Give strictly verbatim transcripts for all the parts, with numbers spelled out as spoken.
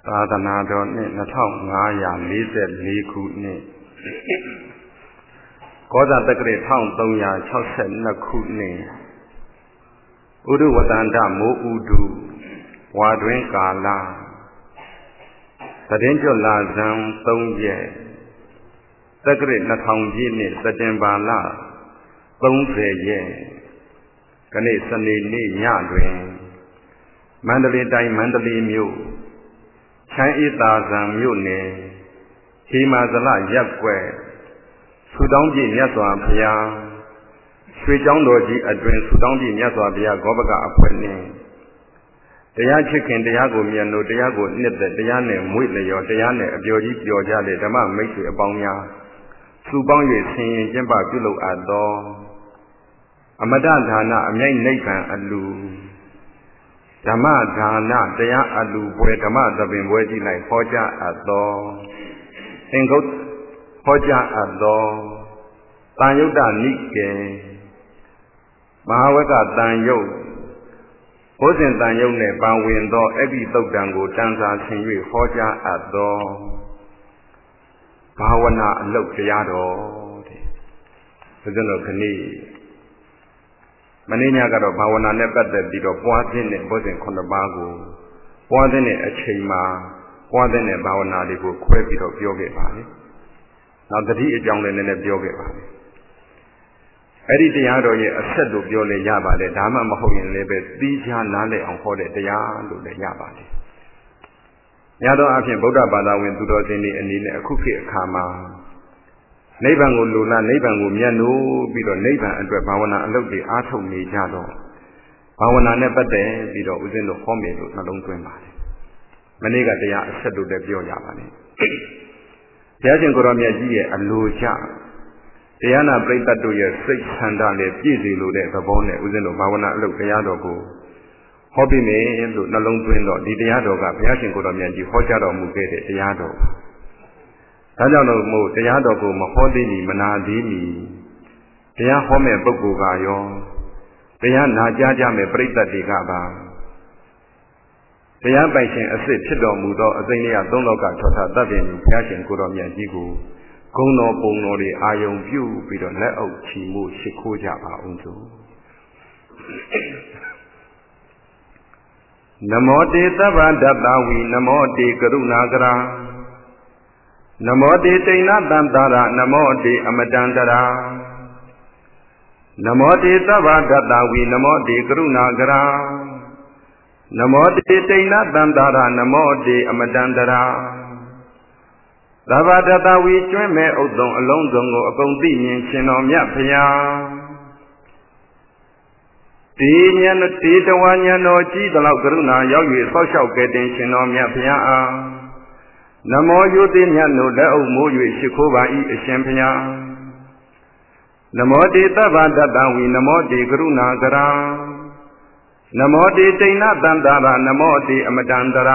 သာသနာတော်နှစ်နှစ်ထောင်ငါးရာလေးဆယ်လေးခုနှစ်ကောဇာတက္ကရာတစ်ထောင်သုံးရာခြောက်ဆယ်နှစ်ခုနှစ်ဥဒုဝတန္တမိုးဥဒုဝါတွင်ကာလသတင်းကျွလာဇံသုံးရက်တက္ကရာနှစ်ထောင်ပြည့်နှစ်စက်တင်ဘာလသုံးဆယ်ရက်ခဏစနေနေ့ညတွင်မန္တလေးတိုင်းမန္တလေးမြို့ချမ်းအေးသာဇံမြို့နယ်ဟေမာဇလရပ်ကွက်ဆူတောင်းပြည့်မြတ်စွာဘုရားရွှေကျောင်းတော်ကြီးအတွင်ဆူတောင်းပြည့်မြတ်စွာဘုရားဂောဘကအဖွဲ့နှင့်တရားချစ်ခင်တရားကိုမြတ်လို့တရားကိုနှစ်သက်တရားနဲ့မွေ့လျော်တရားနဲ့အပျော်ကြီးပျော်ကြတဲ့ဓမ္မမိတ်ဆွေအပေါင်းများစုပေါင်း၍ဆင်ရင်ကျင့်ပပြုလုပ်အပ်သောအမတဒါနအမြိုက်နိဗ္ဗာန်အလူဓမ္မဒါနတရားအလူပွဲဓမ္မသဘင်ပွဲကြီး၌ဟောကြားအပ်သောသင်္ကုတ်ဟောကြားအပ်သောတန်ယုတ်တနိကေမဟာဝကတန်ယုတ်ဘုဇင်တန်ယုတ်နှင့်ပါဝင်သောအဘိသုတ်တံကိုတန်စာဆင်၍ဟောကြားအပ်သောဘာဝနာအလုပ်တရားတော်တဲ့ဘုဇင်တို့ခဏိမနေ့ညကတော့ဘာဝနာနဲ့ပတ်သက်ပြီးတော့ပွားခြင်းနဲ့ဘုဇင်ခုနှစ်ပါးကိုပွားခြင်းနဲ့အချိန်မှာပွားခြင်းနဲ့ဘာဝနာတွေကိုခွဲပြီးတော့ပြောခဲ့ပါလေ။နောက်တတိအကြောင်းလည်းနည်းနည်းပြောခဲ့ပါလေ။အဲ့ဒီတရားတော်ရဲ့အဆက်လို့ပြောလဲရပါတယ်ဒါမှမဟုတ်ရင်လည်းပဲသီးခြားနားလည်အောင်ဟောတဲ့တရားလို့လည်းရပါတယ်။ညတော့အဖြစ်ဗုဒ္ဓဘာသာဝင်သူတော်စင်တွေအနေနဲ့အခုခေတ်အခါမှာနိဗ္ဗာန်ကိုလိုလားနိဗ္ဗာန်ကိုမြတ်နိုးပြီးတော့နိဗ္ဗာန်အတွက်ဘာဝနာအလုပ်တွေအားထုတ်နေကြတော့ဘာဝနာနဲ့ပတ်သက်ပြီးတော့ဦးဇင်းတို့ဟောမယ်လို့နှလုံးသွင်းပါတယ်။မနေ့ကတရားအဆက်လို့လည်းပြောကြပါလိမ့်။ဘုရားရှင်ကိုရောမြတ်ကြီးရဲ့အလိုချတရားနာပရိသတ်တို့ရဲ့စိတ်ဆန္ဒနဲ့ပြည့်စုံလို့တဲ့သဘောနဲ့ဦးဇင်းတို့ဘာဝနာအလုပ်တရားတော်ကိုဟောပြီးမယ်လို့နှလုံးသွင်းတော့ဒီတရားတော်ကဘုရားရှင်ကိုရောမြတ်ကြီးဟောကြားတော်မူခဲ့တဲ့တရားတော်ဒါကြောင့်လို့မို့တရားတော်ကိုမဟောသေးမီမနာသေးမီတရားဟောမဲ့ပုဂ္ဂိုလ်ကရောတရားနာကြားကြမဲ့ပရိသတ်တွေကပါတရားပိုင်ရှင်အစစ်ဖြစ်တော်မူသောအသိဉာဏ်သုံးလောကထောထသတ္တင်ဘုရားရှင်ကိုတော်မြတ်ကြီးကိုဂုဏ်တော်ပုံတော်တွေအာယုံပြုပြီးတော့လက်အုပ်ချီမှုရှိခိုးကြပါအောင်စို့နမောတေသဗ္ဗဒတ္တဝီနမောတေကရုဏာကရာနမောတေတိဏတန္တရာနမောတေအမတန္တရာနမောတေသဗ္ဗဒတ္တဝီနမောတေကရုဏာကရာနမောတေတိဏတန္တရာနမောတေအမတန္တရာသဗ္ဗဒတ္တဝီကျွမ်းမဲ့ဥဒ္ဒံအလုံးစုံကိုအကုန်သိမြင်ရှင်တော်မြတ်ဖျားဒီဉာဏ်ဒီတဝါဉာဏ်တော်ကြီးသလောက်ကရုဏာရောက်၍ဆောက်ရှောက်ကဲ့တင်ရှင်တော်မြတ်ဖျားအားနမောယုတိမြတ်တို့လက်အုပ်မိုး၍ရှိခိုးပါ၏အရှင်ဖျားနမောတေသဗ္ဗဒတ္တဝီနမောတေကရုဏာကရာနမောတေတိဏတန္တရာနမောတေအမတန္တရာ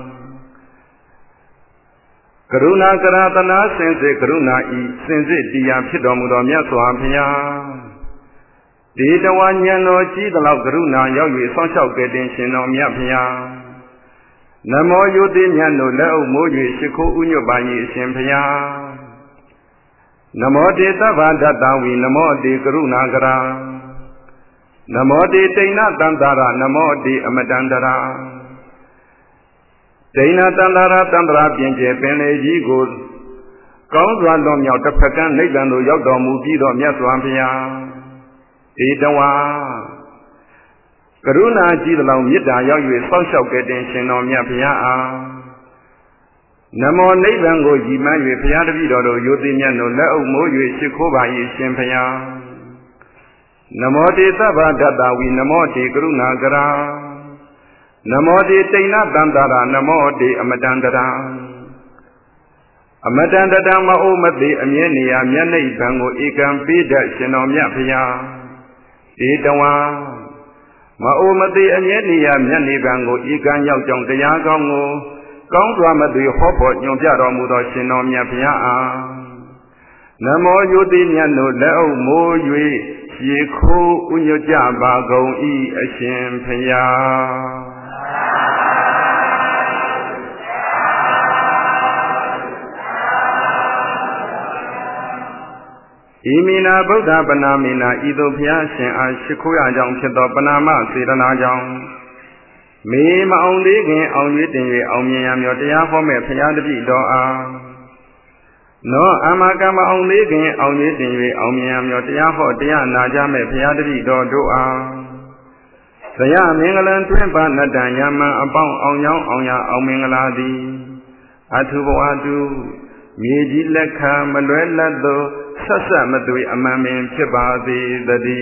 ကရုဏာကရာတနာစင်စစ်ကရုဏာဤစင်စစ်တရားဖြစ်တော်မူသောမြတ်စွာဘုရားဒီတဝါဉာဏ်တော်ကြီးသလောက်ကရုဏာရောက်၍ဆောင်းလျှောက်ကဲ့တင်ရှင်တော်မြတ်ဘုရားနမောယုတိမြတ်တို့လက်အုပ်မိုး၍ရှိခိုးဥညွတ်ပါ၏အရှင်ဘုရားနမောတေသဗ္ဗဒတ္တဝီနမောတေကရုဏာကရာနမောတေတိဏတန္တရာနမောတေအမတန္တရာတိဏတန္တရာတန္တရာပြင်ကျဲပင်လေကြီးကိုကောင်းစွာလွန်မြောက်တစ်ဖက်ကနိဗ္ဗာန်သို့ရောက်တော်မူပြီးသောမြတ်စွာဘုရားဒီတဝါကရုဏာကြီးသလောက်မေတ္တာရောက်၍စောင့်ရှောက်ကဲ့တင်ရှင်တော်မြတ်ဘုရားအားနမောနိဗ္ဗာန်ကိုရည်မှန်း၍ဘုရားတပည့်တော်တို့ယုတိမြတ်တို့လက်အုပ်မိုး၍ရှိခိုးပါ၏ရှင်ဘုရားနမောတေသဗ္ဗဒတ္တဝီနမောတေကရုဏာကရာနမောတေတိဏတန္တရာနမောတေအမတန္တရာအမတန္တတမအိုမသိအမြဲနေရာမျက်နှိပ်ဗံကိုဧကံပေးတတ်ရှင်တော်မြတ်ဘုရားဒီတဝါမအိုမသိအမြဲနေရာမျက်နှိပ်ဗံကိုဧကံရောက်ကြောင်းတရားကောင်းကိုကောင်းစွာမသိဟောဖို့ညွှန်ပြတော်မူသောရှင်တော်မြတ်ဘုရားအားနမောယုတိမြတ်တို့လက်အုပ်မိုး၍ရေခိုးဥညွတ်ကြပါကုန်၏အရှင်ဘုရား Imina Buddha Panamina Ido Piashin Ashikuya Jong Pito Panama Sidana Jong Me Maung Digin on Yitin on Miam Yotia Home Piadi Doa No Amakama on Digin on Yitin on Miam Yotia Hotia Najame Piadi Doa Saya Mingalan Twimpa Nadanyama Abong on Yang on Ya on Mingaladi Atubuadu Miji Leka Maluelado Sasa Madui Amamin Chibadi Dadi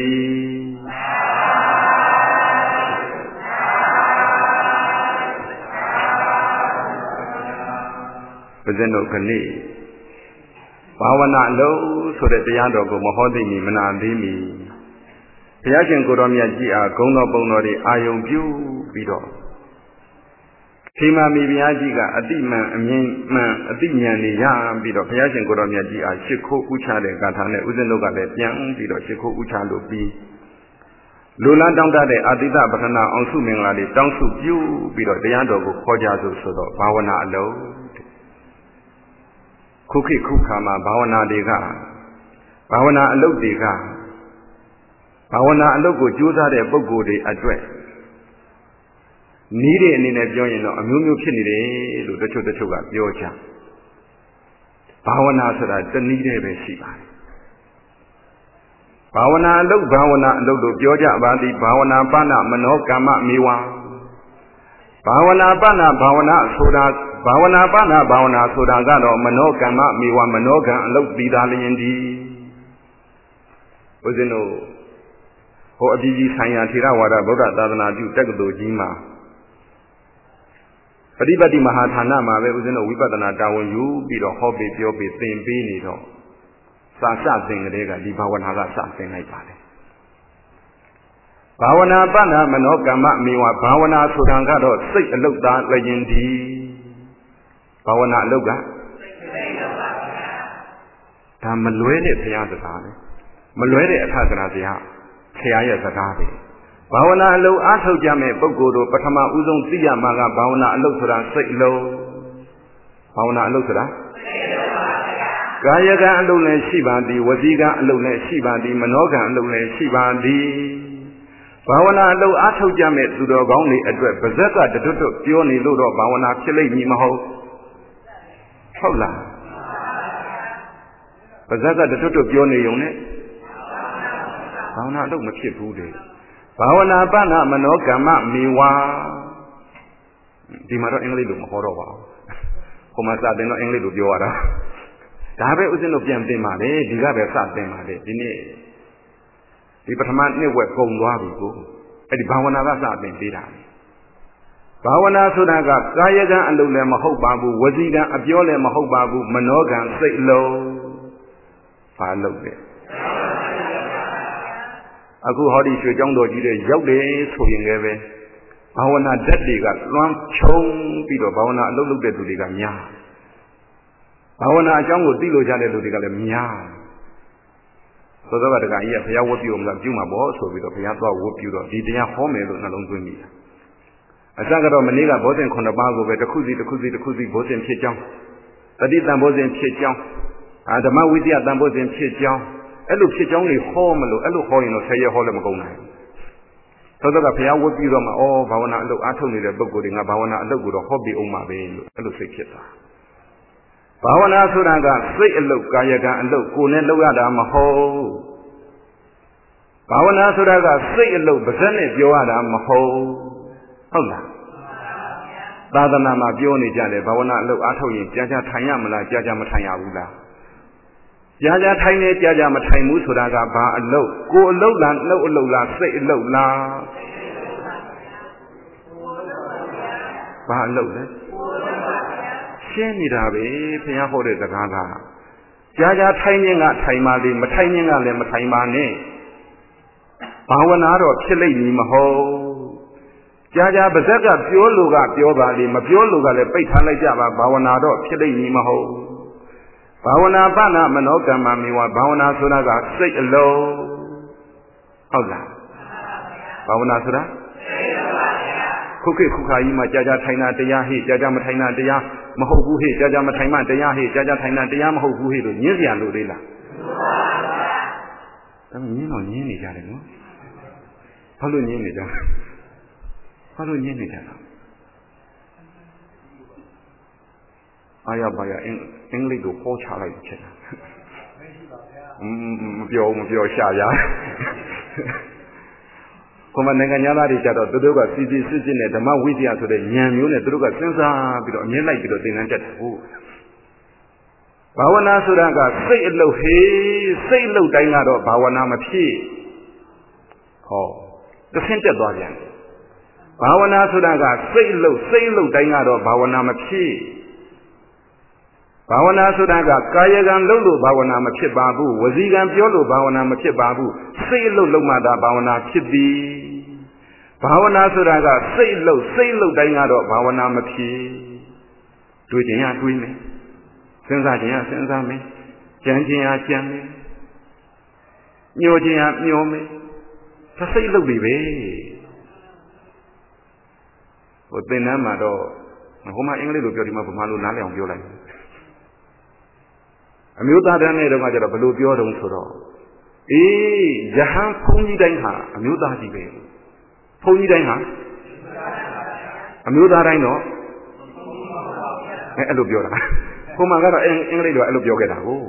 Pazeno Kani Bawana Low so that the Yando go Mahodini Manandimi Piajan Goromia Gia Gono Bonori Ayom View Bido Kima Mibiajiga Adima Man Adimiani Yam Bido Piajan Goromia Gia Shiko Uchade Gatane Uzenoga Pian Bido Shiko Uchalo Bi Lula Danga de Adida Batana on Sumingali Dang Su View Bido the Yando go Kojazo Sodo Bawana Low Kuki Kukama Bawana Dega Bawana Alok Dega Bawana Aloko Juda de Bogo de Address Needed in a joint of Amumu Kinide, the Chuda Chuga, Yocha Bawana said that the needed a Shiba Bawana Lok Bawana Loko Georgia Badi Bawana Bana Manokama Miwa Bawana Bana Bawana Soda Bawana Bana Bawana Soda Gado Manokama Miwa Manoga and Lok Bidali Indi Uzino Ho Abiji Sanya Tirawada Boda Dadana Ju Tegdo Jima Padibadi Mahatana Mave Uzino Wibadana Dawon you be the hobby Yobi Thin Bini Sasa thing Rega Di Bawana something like that Bawana Bana Manokama Miwa Bawana Sudangado Sick a look down legendi Bawana Loga Tamaluede Piazza Maluede Atagrazia Kaya Zagabi Bawana Low Ato Jame Bogodo Patama Uzon Tia Maga Bawana Lotura Sick Low Bawana Lotura Gayaga Alone Shibandi Waziga Alone Shibandi Manoga Alone Shibandi Bawana Low Ato Jame Sudo Goni Address Bazaka the Dutu Pioni Ludo Bawana Chile Nimaho Hola Bazaka the Dutu Pioni Unit Bawana Low Machipude Bawana Bana Manokama Miwa Dimaro English Mahorova Homasa de no English Diora Dabe Uzino Piam de Made, Digabe Sat de Made, Dine Di Pataman Network Gongwabigo, Edi Bawana Sat de Dida Bawana Sudaga, Gayaga and Lule Mahobabu, Waziga, Abiole Mahobabu, Manogan, Say Low Follow it. Aku Hodi Shojondo Jide Yode, Swing Eve Bawana Dediga, Ram Chong Pido, Bawana Lulu de Dudiga. Bawana Jango Dilo Jale Ludiga Mia. So the guy here, Pia would you on the Juma boss, or with a Piazza would you, Didia Home, along with me. A Zagado Manila Bosin Condabago, where the Kuzi, the Kuzi, the Kuzi, Bosin Chijang. The Dita Bosin Chijang. And the Mawizia Dambos in Chijang. Elu Chijang, home, Elu Hoino, say a Holem Gona. So the Pia would be on all Bawana, Atoni, the Bogoding, Bawana, and the good hobby Oma Bay, Elu Sikita. Bawana Suraga, say a look, Gayaga, and look, Kunen Lugada Maho. Bawana Suraga, say a look, Bazane, Yoada Maho. Hola. Badanama Bioni Jale, Bawana look Atoyi, Jaja Tayamala, Jaja Matayawula. Jaja Tayne, Jaja Matayu Suraga, Ba a low, go low land, low low, say a low la. Ba low, Shenidabe, Piahode the Gaga. Jaja Tayning at Taimadi, Matayning at Mataimane. Bawanaro, Chile Nimaho. Jaja Bazaka, Pure Luga, Pure Bali, Mapure Luga, the Paitala Java, Bawanado, Chile Nimaho. Bawana Bana, Manoka Mamiwa, Bawana Suraga, say a low. Hola. Bawana Sura? Kuki Kukaima, Jaja Taina, Deyahi, Jaja Mataina, Deya, Mahobuhi, Jaja Mataima, Deyahi, Jaja Taina, Deya, Mahobuhi, Nizia Ludilla. ဒါပေမဲ့ညင်းတော့ညင်းနေကြတယ်နော်ဘာလို့ညင်းနေကြလဲဘာလို့ညင်းနေကြတာအားရပါရအင်အင်္ဂလိပ်ကိုပေါ်ချလိုက်ချင်တာမပြောမပြောရှာရကိုမနိုင်ငံသားတွေကြတော့သူတို့ကစီစီစစ်စစ်နဲ့ဓမ္မဝိဇ္ဇာဆိုတဲ့ဉာဏ်မျိုးနဲ့သူတို့ကစဉ်းစားပြီးတော့အမြဲလိုက်ပြီးတော့သင်တန်းတက်တယ်ဟုတ်ဘာဝနာဆိုတာကစိတ်အလုပ်ဟေးစိတ်အလုပ်တိုင်းကတော့ဘာဝနာမဖြစ်ဟောတစ်ဆင့်တက်သွားပြန်ဘာဝနာဆိုတာကစိတ်အလုပ်စိတ်အလုပ်တိုင်းကတော့ဘာဝနာမဖြစ်ဘာဝနာဆိုတာကကာယကံလုပ်လို့ဘာဝနာမဖြစ်ပါဘူးဝစီကံပြောလို့ဘာဝနာမဖြစ်ပါဘူးစိတ်အလုပ်လုပ်မှသာဘာဝနာဖြစ်သည်ဘာဝနာဆိုတာကစိတ်အလုပ်စိတ်အလုပ်တိုင်းကတော့ဘာဝနာမဖြစ်တွေးခြင်းရတွေးမယ်စဉ်းစားခြင်းရစဉ်းစားမယ်ကြံခြင်းရကြံမယ်ညှိုခြင်းရညှိုမယ်ဒါစိတ်အလုပ်တွေပဲဟိုသင်္นานမှာတော့ဟိုမှာအင်္ဂလိပ်လိုပြောဒီမှာဗမာလိုနားလည်အောင်ပြောလိုက်အမျိုးသားတန်းတဲ့တော့ကကျတော့ဘယ်လိုပြောတုံးဆိုတော့အေးယဟန်ဘုန်းကြီးတိုင်းဟာအမျိုးသားကြီးပဲဘုန်းကြီးတိုင်းဟာအမျိုးသားတိုင်းတော့အဲအဲ့လိုပြောတာဟိုမှာကတော့အင်္ဂလိပ်လိုအဲ့လိုပြောခဲ့တာကို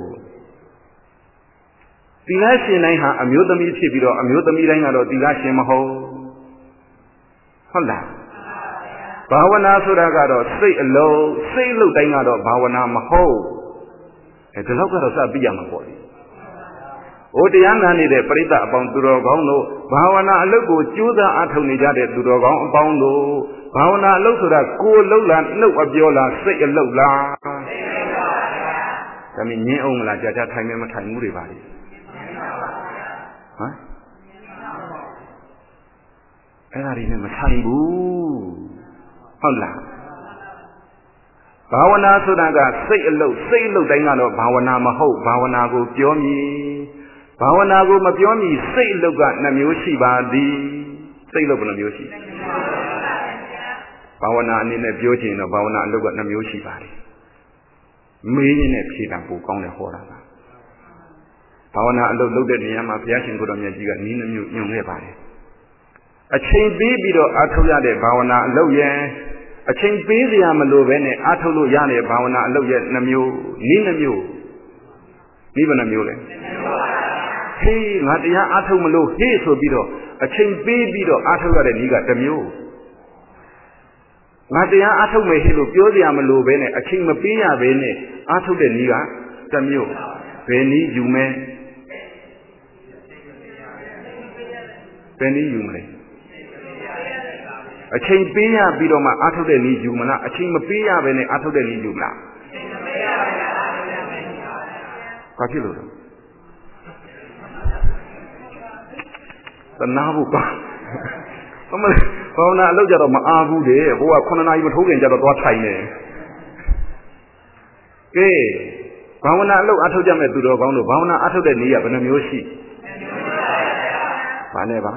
သီလရှင်တိုင်းဟာအမျိုးသမီးဖြစ်ပြီးတော့အမျိုးသမီးတိုင်းကတော့သီလရှင်မဟုတ်ဟုတ်လားဘာဝနာဆိုတာကတော့စိတ်အလုံးစိတ်အလုံးတိုင်းကတော့ဘာဝနာမဟုတ်အဲဒီလောက်ကတော့စပြီးရမှာပေါ့လေ။ဟိုတရားနာနေတဲ့ပရိသတ်အပေါင်းသူတော်ကောင်းတို့ဘာဝနာအလုပ်ကိုကြိုးစားအားထုတ်နေကြတဲ့သူတော်ကောင်းအပေါင်းတို့ဘာဝနာအလုပ်ဆိုတာကိုယ်လုံးလားနှုတ်အပြောလားစိတ်အလုပ်လားစိတ်အလုပ်ပါဗျာ။ဒါမင်းညင်းအောင်မလားကြာကြာထိုင်မဲမထိုင်ဘူးတွေပါလေ။ဟမ်အဲ့ဒါတွေနဲ့မထိုင်ဘူးဟုတ်လားဘာဝနာဆိုတာကစိတ်အလုပ်စိတ်အလုပ်တိုင်းကတော့ဘာဝနာမဟုတ်ဘာဝနာကိုပြောမည်ဘာဝနာကိုမပြောမည်စိတ်အလုပ်ကနှစ်မျိုးရှိပါသည်စိတ်အလုပ်ဘယ်နှမျိုးရှိဘာဝနာအနေနဲ့ပြောချင်တော့ဘာဝနာအလုပ်ကနှစ်မျိုးရှိပါတယ်မေးရင်းနဲ့ဖြေတာပိုကောင်းတယ်ဟောတာကဘာဝနာအလုပ်လုပ်တဲ့နေရာမှာဘုရားရှင်ကိုယ်တော်မြတ်ကြီးကနီးနှမျိုးညွှန်ခဲ့ပါတယ်အချိန်ပေးပြီးတော့အားထုတ်ရတဲ့ဘာဝနာအလုပ်ရဲ့အချိန်ပေးစရာမလိုပဲနဲ့အားထုတ်လို့ရတဲ့ဘာဝနာအလုပ်ရဲ့နှမျိုးနည်းနှမျိုးဒီဘယ်နှမျိုးလဲဟေးငါတရားအားထုတ်မလို့ဟေးဆိုပြီးတော့အချိန်ပေးပြီးတော့အားထုတ်ရတဲ့နည်းကတစ်မျိုးငါတရားအားထုတ်မယ်ဟေးလို့ပြောစရာမလိုပဲနဲ့အချိန်မပေးရဘဲနဲ့အားထုတ်တဲ့နည်းကတစ်မျိုးဘယ်နည်းယူမယ်ဘယ်နည်းယူမလဲအချိန်ပေးရပြီးတော့မှအားထုတ်တဲ့နည်းယူမလားအချိန်မပေးရဘဲနဲ့အားထုတ်တဲ့နည်းယူမလားအချိန်မပေးရဘဲနဲ့အားထုတ်တဲ့နည်းယူပါဗျာဘာဖြစ်လို့လဲတနာဖို့ပါဘာမလဲဘာဝနာအလုပ်ကြတော့မအားဘူးတဲ့ဟိုကခုနှစ်နာရီမထိုးခင်ကြတော့သွားထိုင်နေကဲဘာဝနာအလုပ်အားထုတ်ကြမဲ့သူတော်ကောင်းတို့ဘာဝနာအားထုတ်တဲ့နည်းကဘယ်နှမျိုးရှိဘာနဲ့ပါ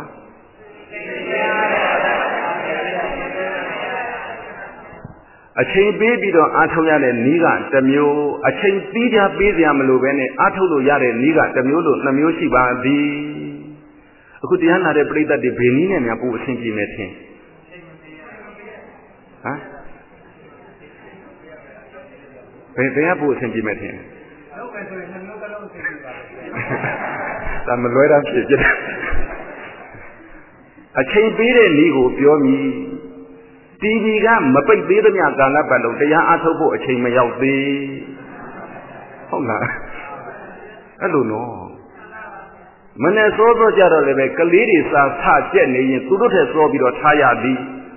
အချိန်ပေးပြီးတော့အားထုတ်ရတဲ့နည်းကတစ်မျိုးအချိန်ပြီးကြပေးစရာမလိုပဲနဲ့အားထုတ်လို့ရတဲ့နည်းကတစ်မျိုးလို့နှစ်မျိုးရှိပါသည်အခုတရားနာတဲ့ပရိသတ်တွေဘယ်နည်းနဲ့များပို့အဆင်ပြေမယ်ထင်ဟမ်ဘယ်ဘယ်ကပို့အဆင်ပြေမယ်ထင်ဟုတ်ပဲဆိုရင်နှမျိုးကလုံးအဆင်ပြေပါဘူးဒါမလွဲတာဖြစ်ဖြစ်အချိန်ပေးတဲ့နည်းကိုပြောမည်တီဗီကမပိတ်သေးသမျှကာလပတ်လုံးတရားအားထုတ်ဖို့အချိန်မရောက်သေးဟုတ်လားအဲ့လိုနော်မနဲ့စောစောကြတော့လည်းပဲကလေးတွေစာဆကြက်နေရင်သူတို့ထက်စောပြီးတော့ထားရသည်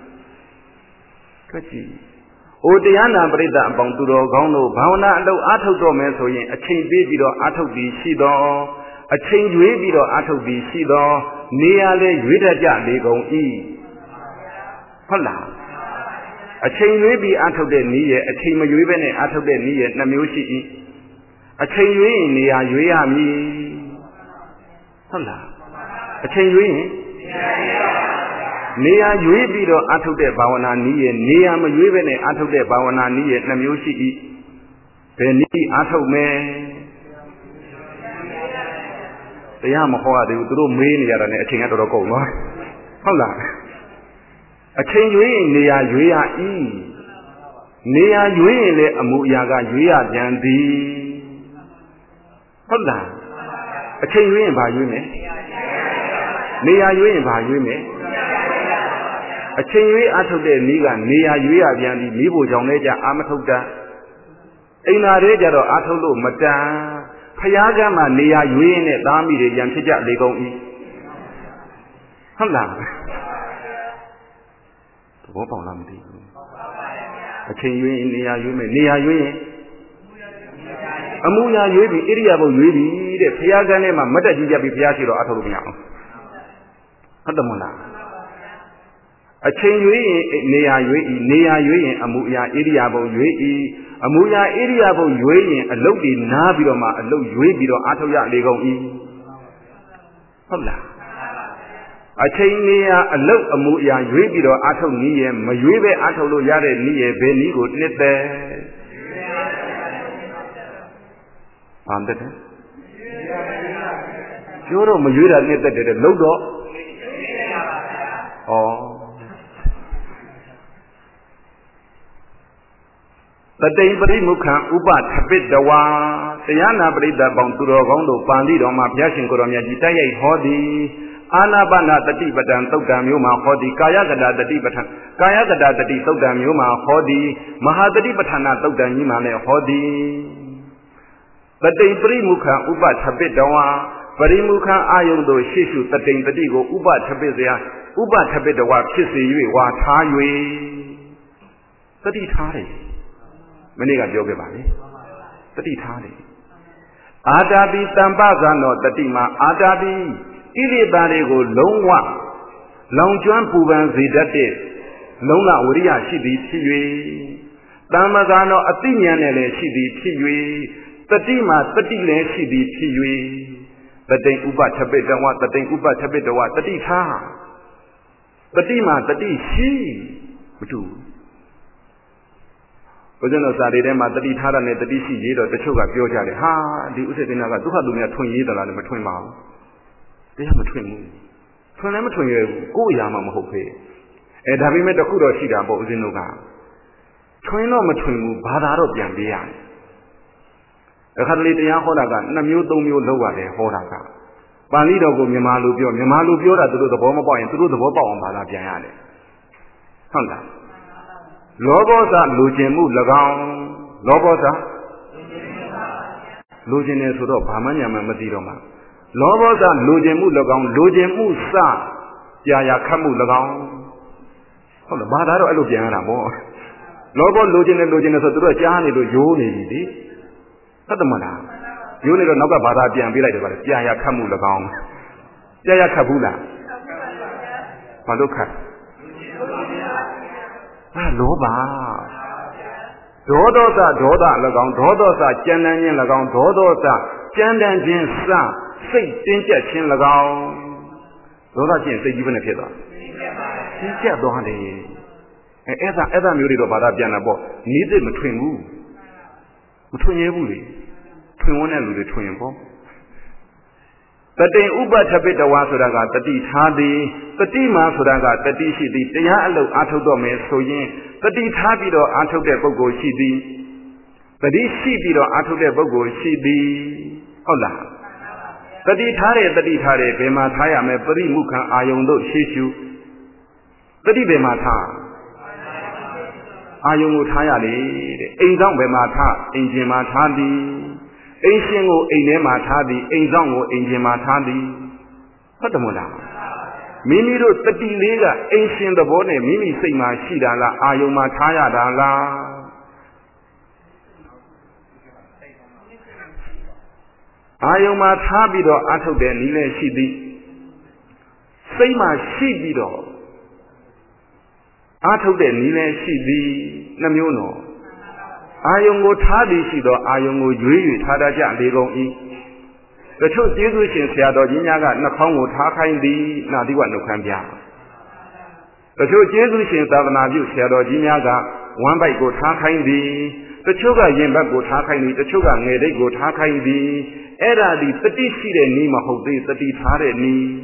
တွေ့ကြည့်ဟိုတရားနာပရိသတ်အပေါင်းသူတော်ကောင်းတို့ဘာဝနာအလုပ်အားထုတ်တော့မယ်ဆိုရင်အချိန်ပေးပြီးတော့အားထုတ်ပြီးရှိတော့အချိန်ရွေးပြီးတော့အားထုတ်ပြီးရှိတော့နေရာလေရွေးတတ်ကြလေကုန်ဤဟုတ်လားအချိန်ရွေးပြီးအားထုတ်တဲ့နည်းရဲ့အချိန်မရွေးဘဲနဲ့အားထုတ်တဲ့နည်းရဲ့နှစ်မျိုးရှိ၏အချိန်ရွေးရင်နေရာရွေးရမည်ဟုတ်လားအချိန်ရွေးရင်နေရာရွေးပြီးတော့အားထုတ်တဲ့ဘာဝနာနည်းရဲ့နေရာမရွေးဘဲနဲ့အားထုတ်တဲ့ဘာဝနာနည်းရဲ့နှစ်မျိုးရှိ၏ဘယ်နည်းအားထုတ်မယ်တတရားမဟောရသေးဘူးသူတို့မေးနေရတာနဲ့အချိန်ကတော်တော်ကုန်နော်ဟုတ်လားအချိန်ရွေးရင်နေရာရွေးရဤနေရာရွေးရင်လည်းအမှုအရာကရွေးရပြန်သည်ဟုတ်လားအချိန်ရွေးရင်ဘာရွေးမယ်နေရာရွေးရင်ဘာရွေးမယ်အချိန်ရွေးအထုတ်တဲ့နေ့ကနေရာရွေးရပြန်သည်မိဖို့ကြောင့်လည်းကြအာမထုတ်တာအိမ်သာတွေကြတော့အာထုတ်လို့မတန်ဖျားကမ်းမှာနေရာရွေးနဲ့သားမိတွေရန်ဖြစ်ကြလေကုန်၏ဟုတ်လားသဘောပေါက်လားမသိဘူးအချိန်ရွေးနေရာရွေးမယ်နေရာရွေးရင်အမှုရာရွေးပြီးဣရိယာပုရွေးပြီးတဲ့ဖျားကမ်းထဲမှာမတ်တက်ကြီးကြပြီးဖျားရှိတော့အာထုတ်လို့မရအောင်ဟုတ်တယ်မလားအချိန်ရွေးရင်နေရာရွေးဤနေရာရွေးရင်အမှုအရာဣရိယာပုရွေးဤအမှုရာဣရိယာပုရွေးရင်အလုတ်တွေနားပြီးတော့မှအလုတ်ရွေးပြီးတော့အာထုတ်ရလေကုန်ဤဟုတ်လားအချိန်နေရာအလုတ်အမှုအရာရွေးပြီးတော့အာထုတ်နည်းရဲ့မရွေးပဲအာထုတ်လို့ရတဲ့နည်းရဲ့ဘယ်နည်းကိုနှစ်သက်ဘာတဲ့ကျိုးတော့မရွေးတာနှစ်သက်တယ်လို့တော့ဩတတိပရိမုခံဥပထပိတဝါတရားနာပရိသတ်ပေါင်းသူတော်ကောင်းတို့ပန်တိတော်မှာဘုရားရှင်ကိုယ်တော်မြတ်ကြီးတိုက်ရိုက်ဟောသည်အာနာပါနတတိပတံသုတ်တံမျိုးမှာဟောသည်ကာယကတာတတိပဋ္ဌာန်ကာယကတာတတိသုတ်တံမျိုးမှာဟောသည်မဟာတတိပဋ္ဌာနာသုတ်တံကြီးမှာလည်းဟောသည်တတိပရိမုခံဥပထပိတဝါပရိမုခံအာယုံတို့ရှေ့ရှုတတိတတိကိုဥပထပိစရာဥပထပိတဝါဖြစ်စေ၍ဝါထား၍တတိထားတယ်မနေ့ကပြောခဲ့ပါလေတတိထားတယ်အာတာပိတံပဇာနောတတိမှာအာတာပိဣရိတာတွေကိုလုံးဝလောင်ကျွမ်းပူပန်စေတတ်တဲ့လုံးလဝရိယရှိသည်ဖြစ်၍တမ္မဇာနောအတိညာနဲ့လည်းရှိသည်ဖြစ်၍တတိမှာတတိလည်းရှိသည်ဖြစ်၍တတိဥပထပိတဝတတိဥပထပိတဝတတိထားတတိမှာတတိရှိမတူဘုရားတော်စာရီထဲမှာတတိထားတာနဲ့တတိရှိရေးတော့တချို့ကပြောကြတယ်ဟာဒီဥစ္စေတနာကဒုက္ခသူများထွင်ရေးသလားလည်းမထွင်ပါဘူးတရားမထွင်ဘူးထွင်လည်းမထွင်ရဘူးကိုယ်အရာမှမဟုတ်ဖေးအဲဒါပေမဲ့တခုတော့ရှိတာပေါ့ဦးဇင်းတို့ကထွင်တော့မထွင်ဘူးဘာသာတော့ပြန်ပေးရတယ်အခါတလေတရားဟောတာကနှစ်မျိုးသုံးမျိုးလောက်ရတယ်ဟောတာကပါဠိတော်ကိုမြန်မာလိုပြောမြန်မာလိုပြောတာသူတို့သဘောမပေါက်ရင်သူတို့သဘောပေါက်အောင်ဘာသာပြန်ရတယ်ဟုတ်လားလောဘောဇလိုချင်မှု၎င်းလောဘောဇလိုချင်တယ်ဆိုတော့ဘာမှညာမှမသိတော့မှလောဘောဇလိုချင်မှု၎င်းလိုချင်မှုစကြာရာခတ်မှု၎င်းဟုတ်လားဘာသာတော့အဲ့လိုပြန်ရတာပေါ့လောဘောလိုချင်တယ်လိုချင်တယ်ဆိုသူတို့ကြားနေလို့ယိုးနေပြီလေဟုတ်တယ်မလားယိုးနေတော့နောက်ကဘာသာပြန်ပေးလိုက်တယ်ဗါလေကြာရာခတ်မှု၎င်းကြာရာခတ်ဘူးလားဘာလို့ခတ်အာလောဘဒေါသောသဒေါသ၎င်းဒေါသောသကြမ်းတမ်းခြင်း၎င်းဒေါသောသကြမ်းတမ်းခြင်းစစိတ်တင်းကျပ်ခြင်း၎င်းဒေါသခြင်းစိတ်ကြီးဘယ်နဲ့ဖြစ်သွားတင်းကျပ်သွားတယ်အဲအဲ့ဒါအဲ့ဒါမျိုးတွေတော့ဘာသာပြန်တာပေါ့နီးသိမထွင်ဘူးမထွင်ရဘူးလေထွင်ဝန်းတဲ့လူတွေထွင်ရင်ပေါ့တတိဥပထပိတဝါဆိုတာကတတိထားသည်တတိမာဆိုတာကတတိရှိသည်တရားအလုပ်အားထုတ်တော့မယ်ဆိုရင်တတိထားပြီးတော့အားထုတ်တဲ့ပုဂ္ဂိုလ်ရှိသည်တတိရှိပြီးတော့အားထုတ်တဲ့ပုဂ္ဂိုလ်ရှိသည်ဟုတ်လားတတိထားတယ်တတိထားတယ်ဘယ်မှာထားရမလဲပရိမုခံအာယုံတို့ရှေ့ရှုတတိဘယ်မှာထားအာယုံကိုထားရလေတဲ့အိမ်ဆောင်ဘယ်မှာထားအိမ်ရှင်မှာထားသည်အိမ်ရှင်ကိုအိမ်ထဲမှာထားသည်အိမ်ဆောင်ကိုအိမ်ရှင်မှာထားသည်ဟုတ်တယ်မို့လားမိမိတို့တတိလေးကအိမ်ရှင်သဘောနဲ့မိမိစိတ်မှာရှိတာလားအာယုံမှာထားရတာလားအာယုံမှာထားပြီးတော့အထုတ်တဲ့နည်းလည်းရှိသည်စိတ်မှာရှိပြီးတော့အထုတ်တဲ့နည်းလည်းရှိသည်နှမျိုးနော်အာယုံကိုထားသည်ရှိသောအာယုံကိုရွေး၍ထားတတ်ကြလေကုန်၏တချို့ကျေးဇူးရှင်ဆရာတော်ကြီးများကနှာခေါင်းကိုထားခိုင်းသည်နာသီဝနှုတ်ခမ်းပြတချို့ကျေးဇူးရှင်သာသနာပြုဆရာတော်ကြီးများကဝမ်းပိုက်ကိုထားခိုင်းသည်တချို့ကရင်ဘတ်ကိုထားခိုင်းသည်တချို့ကငယ်ဒိတ်ကိုထားခိုင်းသည်အဲ့ဒါဒီတတိရှိတဲ့နည်းမဟုတ်သေးတတိထားတဲ့နည်း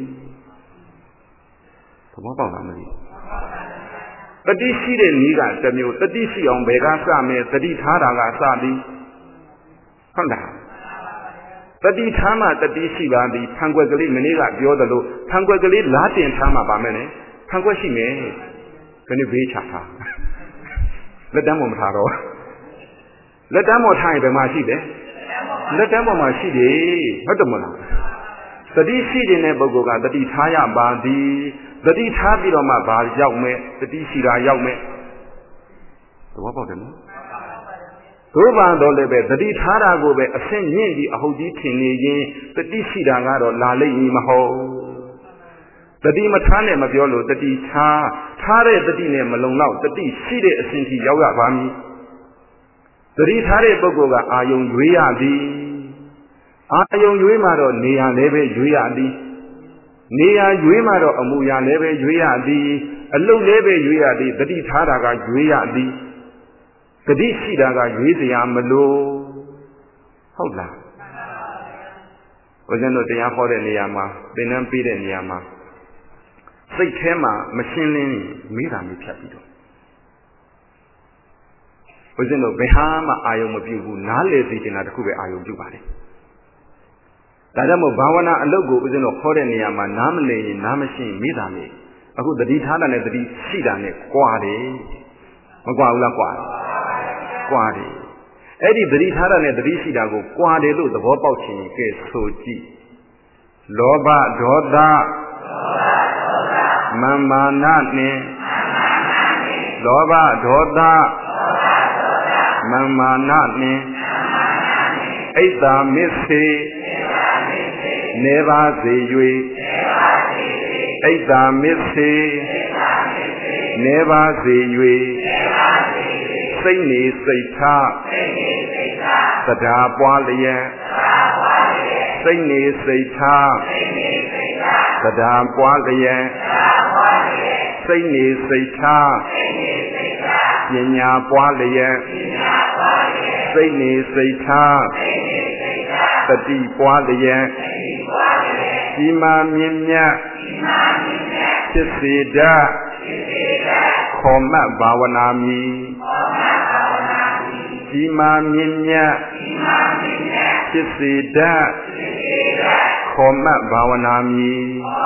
သဘောပေါက်လားမသိတတိရှိတဲ့နည်းကတစ်မျိုးတတိရှိအောင်ဘယ်ကစမယ်တတိထားတာကစသည်ဟုတ်လားတတိထားမှတတိရှိပါသည်ဖန်ကွက်ကလေးမနေ့ကပြောသလိုဖန်ကွက်ကလေးလားတင်ထားမှပါမယ်နဲ့ဖန်ကွက်ရှိမယ်ခဏဘေးချထားလက်တန်းပေါ်မထားတော့လက်တန်းပေါ်ထားရင်ဘယ်မှာရှိတယ်လက်တန်းပေါ်မှာရှိတယ်ဟုတ်တယ်မလားတတိရှိတဲ့ပုဂ္ဂိုလ်ကတတိထားရပါသည်တတိထားပြီးတော့မှဘာရောက်မယ်တတိရှိတာရောက်မယ်သဘောပေါက်တယ်နော်ဒုဘာတော်လည်းပဲတတိထားတာကိုပဲအဆင့်မြင့်ပြီးအဟုတ်ကြီးထင်နေရင်တတိရှိတာကတော့လာလိမ့်မည်မဟုတ်တတိမထားနဲ့မပြောလို့တတိထားထားတဲ့တတိနဲ့မလုံလောက်တတိရှိတဲ့အဆင့်ထိရောက်ရပါမည်တတိထားတဲ့ပုဂ္ဂိုလ်ကအာယုံရွေးရသည်အာယုံရွေးမှတော့နေရာလည်းပဲရွေးရသည်နေရာရွေးမှတော့အမူအရာလည်းပဲရွေးရသည်အလုတ်လည်းပဲရွေးရသည်တတိထားတာကရွေးရသည်တတိရှိတာကရွေးစရာမလိုဟုတ်လားဘုရားတို့တရားဟောတဲ့နေရာမှာသင်တန်းပေးတဲ့နေရာမှာစိတ်ထဲမှာမရှင်းလင်းမိတာမျိုးဖြတ်ပြီးတော့ဘုရားတို့ဘယ်ဟာမှအာယုံမပြုဘူးနားလေစီတင်တာတခုပဲအာယုံပြုပါလေဒါကြောင့်မို့ဘာဝနာအလုပ်ကိုဦးဇင်းတို့ခေါ်တဲ့နေရာမှာနားမလည်ရင်နားမရှင်းမိတာမျိုးအခုတတိထားတာနဲ့တတိရှိတာနဲ့ကွာတယ်မကွာဘူးလားကွာကွာတယ်အဲ့ဒီတတိထားတာနဲ့တတိရှိတာကိုကွာတယ်လို့သဘောပေါက်ခြင်းကဲဆိုကြည့်လောဘဒေါသမာမာနနဲ့လောဘဒေါသမာမာနနဲ့အိတ်တာမစ္စေနေပါစေ၍အိတ်တာမစ္စေနေပါစေ၍စိတ်နေစိတ်ထားသဒ္ဒါပွားလျက်စိတ်နေစိတ်ထားသဒ္ဒါပွားလျက်စိတ်နေစိတ်ထားပညာပွားလျက်စိတ်နေစိတ်ထားတတိပွားလျက်ဒီမာမြင့်မြတ်ဖြစ်စေတတ်ခေါ်မှတ်ဘာဝနာမည်ဒီမာမြင့်မြတ်ဖြစ်စေတတ်ခေါ်မှတ်ဘာဝနာမည်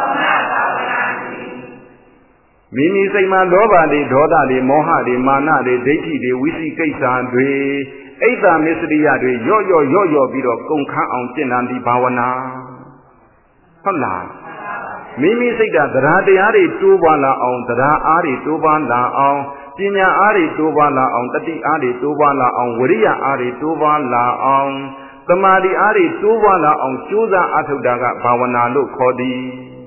မိမိစိတ်မှာလောဘတွေဒေါသတွေမောဟတွေမာနတွေဒိဋ္ဌိတွေဝိသိကိစ္စတွေအိတ်တာမစ္စရိယတွေရော့ရော့ရော့ရော့ပြီးတော့ကုန်ခန်းအောင်ကျင့်တတ်ဒီဘာဝနာဟုတ်လားမိမိစိတ်ကသဒ္ဓါတရားတွေတိုးပွားလာအောင်သဒ္ဓါအားတွေတိုးပွားလာအောင်ပညာအားတွေတိုးပွားလာအောင်တတိအားတွေတိုးပွားလာအောင်ဝိရိယအားတွေတိုးပွားလာအောင်သမာဓိအားတွေတိုးပွားလာအောင်ကြိုးစားအထောက်တာကဘာဝနာလို့ခေါ်သည်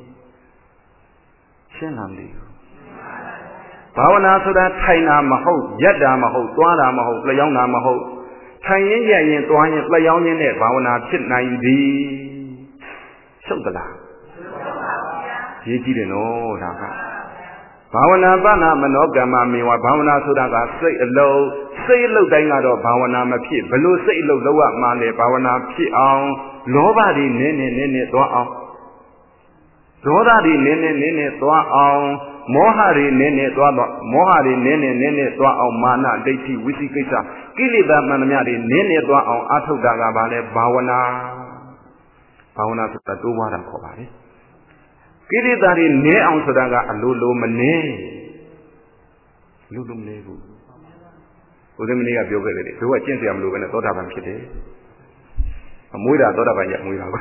ရှင်းလားမသိဘူးဘာဝနာဆိုတာထိုင်တာမဟုတ်ရက်တာမဟုတ်သွားတာမဟုတ်လျောင်းတာမဟုတ်ထိုင်ရင်ရက်ရင်သွားရင်လျောင်းရင်နဲ့ဘာဝနာဖြစ်နိုင်သည်ရှုပ်သလားရေးကြည့်တယ်နော်ဒါကဘာဝနာပနာမနောကမ္မမေဝဘာဝနာဆိုတာကစိတ်အလုံးစိတ်အလုံးတိုင်းကတော့ဘာဝနာမဖြစ်ဘလို့စိတ်အလုံးလောက်ရမှလဲဘာဝနာဖြစ်အောင်လောဘတွေနည်းနည်းနည်းနည်းသွားအောင်ဒေါသတွေနည်းနည်းနည်းနည်းသွားအောင်မောဟတွေနည်းနည်းသွားတော့မောဟတွေနည်းနည်းနည်းနည်းသွားအောင်မာနဒိဋ္ဌိဝိသိကိစ္စကိလေသာမှန်သမျှတွေနည်းနည်းသွားအောင်အထုတ်တာကဘာလဲဘာဝနာဘာဝနာဆိုတာတိုးပွားတာခေါ်ပါလေကိလေသာတွေနည်းအောင်ဆိုတာကအလိုလိုမနည်းလူလိုမနည်းဘူးဘုရားမင်းကပြောခဲ့တယ်လေတို့ကကျင့်စရာမလိုပဲနဲ့သောတာပန်ဖြစ်တယ်အမွေးတာသောတာပန်ရဲ့အမွေးတာပါ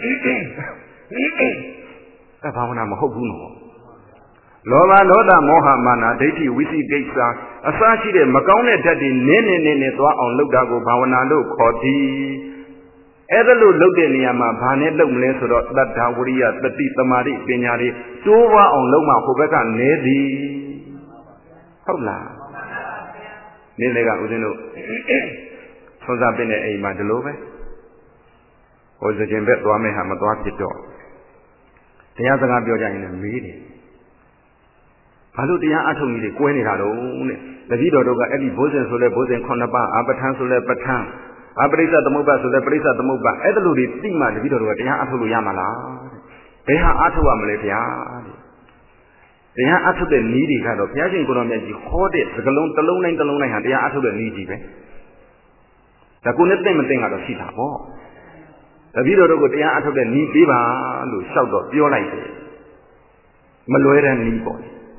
အဲဘာဝနာမဟုတ်ဘူးနော်လောဘဒေါသမောဟမာနဒိဋ္ဌိဝိသိကိစ္စအစရှိတဲ့မကောင်းတဲ့ဓာတ်တွေနည်းနည်းနည်းနည်းသွားအောင်လုပ်တာကိုဘာဝနာလို့ခေါ်သည်အဲ့ဒါလို့လုပ်တဲ့နေရာမှာဘာနဲ့လုပ်မလဲဆိုတော့တတ္ထဝရိယတတိသမာဓိပညာတွေတိုးပွားအောင်လုပ်မှဟိုဘက်ကနည်းသည်ဟုတ်လားနည်းလေကဦးဇင်းတို့သုံးစားပင်တဲ့အိမ်မှာဒီလိုပဲဟိုစကြင်ဘက်သွားမယ်ဟာမသွားဖြစ်တော့တရားစကားပြောကြရင်လည်းမေးတယ်ဘာလို့တရားအထုတ်နည်းတွေကွဲနေတာတော့တဲ့တတိတော်တို့ကအဲ့ဒီဘိုးစဉ်ဆိုလဲဘိုးစဉ်ခုနှစ်ပါးအာပဋ္ဌာန်းဆိုလဲပဋ္ဌာန်းအပရိစ္ဆသမုပ္ပါဆိုလဲပရိစ္ဆသမုပ္ပါအဲ့ဒါလိုတွေသိမှတတိတော်တို့ကတရားအထုတ်လို့ရမှာလားဘယ်ဟာအထုတ်ရမလဲဗျာတရားအထုတ်တဲ့နည်းတွေကတော့ဘုရားရှင်ကိုယ်တော်မြတ်ကြီးဟောတဲ့စကလုံးတစ်လုံးတိုင်းတစ်လုံးတိုင်းဟာတရားအထုတ်တဲ့နည်းကြီးပဲဒါကိုနဲ့သိမသိကတော့ရှိတာပေါ့တပည့်တော်တို့ကိုတရားအထုတ်တဲ့နည်းပေးပါလို့လျှောက်တော့ပြောလိုက်တယ်မလွဲတဲ့နည်းပေါ့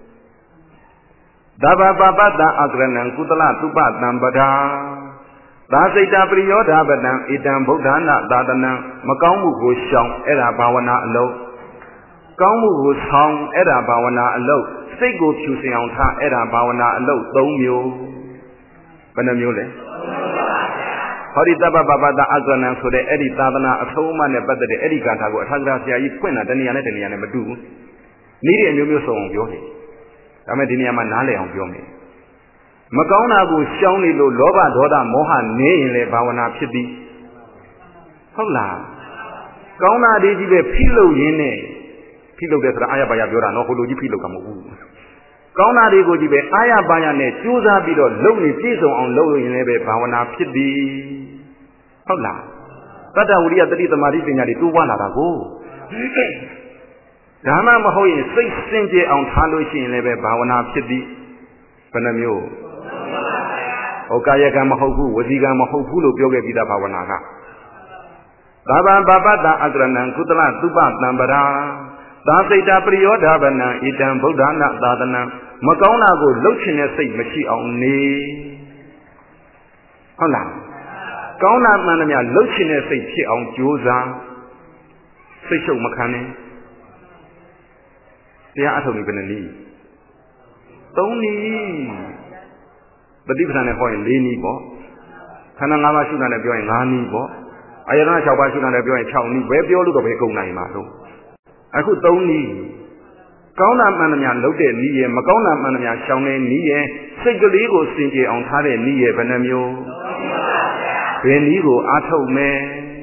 သဗ္ဗပပတ္တအကရဏံကုသလသုပတံပဒာသာစိတ်တပရိယောဓပတံဣတံဗုဒ္ဓနာသာသနံမကောင်းမှုကိုရှောင်အဲ့ဒါဘာဝနာအလုံးကောင်းမှုကိုဆောင်အဲ့ဒါဘာဝနာအလုံးစိတ်ကိုဖြူစင်အောင်ထားအဲ့ဒါဘာဝနာအလုံး၃မျိုးဘယ်နှမျိုးလဲဟောဒီတပ္ပပပတ္တအကရဏံဆိုတဲ့အဲ့ဒီသာသနာအဆုံးအမနဲ့ပတ်သက်တဲ့အဲ့ဒီဂါထာကိုအထာဂရဆရာကြီးဖွင့်တာတဏှာနဲ့တဏှာနဲ့မတူဘူးနည်းတွေအမျိုးမျိုးစုံအောင်ပြောတယ်ဒါမဲ့ဒီနေရာမှာနားလည်အောင်ပြောမယ်မကောင်းတာကိုရှောင်နေလို့လောဘဒေါသမောဟနေရင်လေဘာဝနာဖြစ်သည်ဟုတ်လားကောင်းတာတွေကြီးပဲဖိလို့ရင်းနဲ့ဖိလို့တဲ့ဆိုတာအာရပါရပြောတာနော်ဟိုလိုကြီးဖိလို့ကမဟုတ်ဘူးကောင်းတာတွေကိုကြီးပဲအာရပါရနဲ့ကြိုးစားပြီးတော့လုပ်နေပြည့်စုံအောင်လုပ်ရင်လည်းပဲဘာဝနာဖြစ်သည်ဟုတ်လားတတ္တဝိရိယတတိသမာဓိပညာတွေတိုးပွားလာတာကိုဒါမှမဟုတ်ရင်စိတ်စင်ကြယ်အောင်ထားလို့ရှိရင်လည်းပဲဘာဝနာဖြစ်သည်ဘယ်နှမျိုးဟောကာယကံမဟုတ်ဘူးဝစီကံမဟုတ်ဘူးလို့ပြောခဲ့ပြီးသားဘာဝနာကသဗ္ဗပပတ္တအကရဏံကုသလသုပတံပရာသာစိတ်တပရိယောဓပနံဣတံဗုဒ္ဓနာသာသနံမကောင်းတာကိုလှုပ်ချင်တဲ့စိတ်မရှိအောင်နေဟုတ်လားကောင်းတာမှန်သမျှလှုပ်ချင်တဲ့စိတ်ဖြစ်အောင်ကြိုးစားစိတ်ရှုပ်မခံနဲ့တရားအထုတ်နေဘယ်နှနည်းသုံးနည်းပฏิပဒါနဲ့ဟောရင်၄နည်းပေါ့ခန္ဓာ၅ပါးရှုတာနဲ့ပြောရင်၅နည်းပေါ့အာယတနာ၆ပါးရှုတာနဲ့ပြောရင်၆နည်းပဲပြောလို့တော့ပဲကုန်နိုင်မှာတော့အခုသုံးနည်းကောင်းတာမှန်သမျှလုပ်တဲ့နည်းရဲ့မကောင်းတာမှန်သမျှရှောင်တဲ့နည်းရဲ့စိတ်ကလေးကိုစင်ကြယ်အောင်ထားတဲ့နည်းရဲ့ဘယ်နှမျိုးဘယ်နည်းကိုအားထုတ်မယ်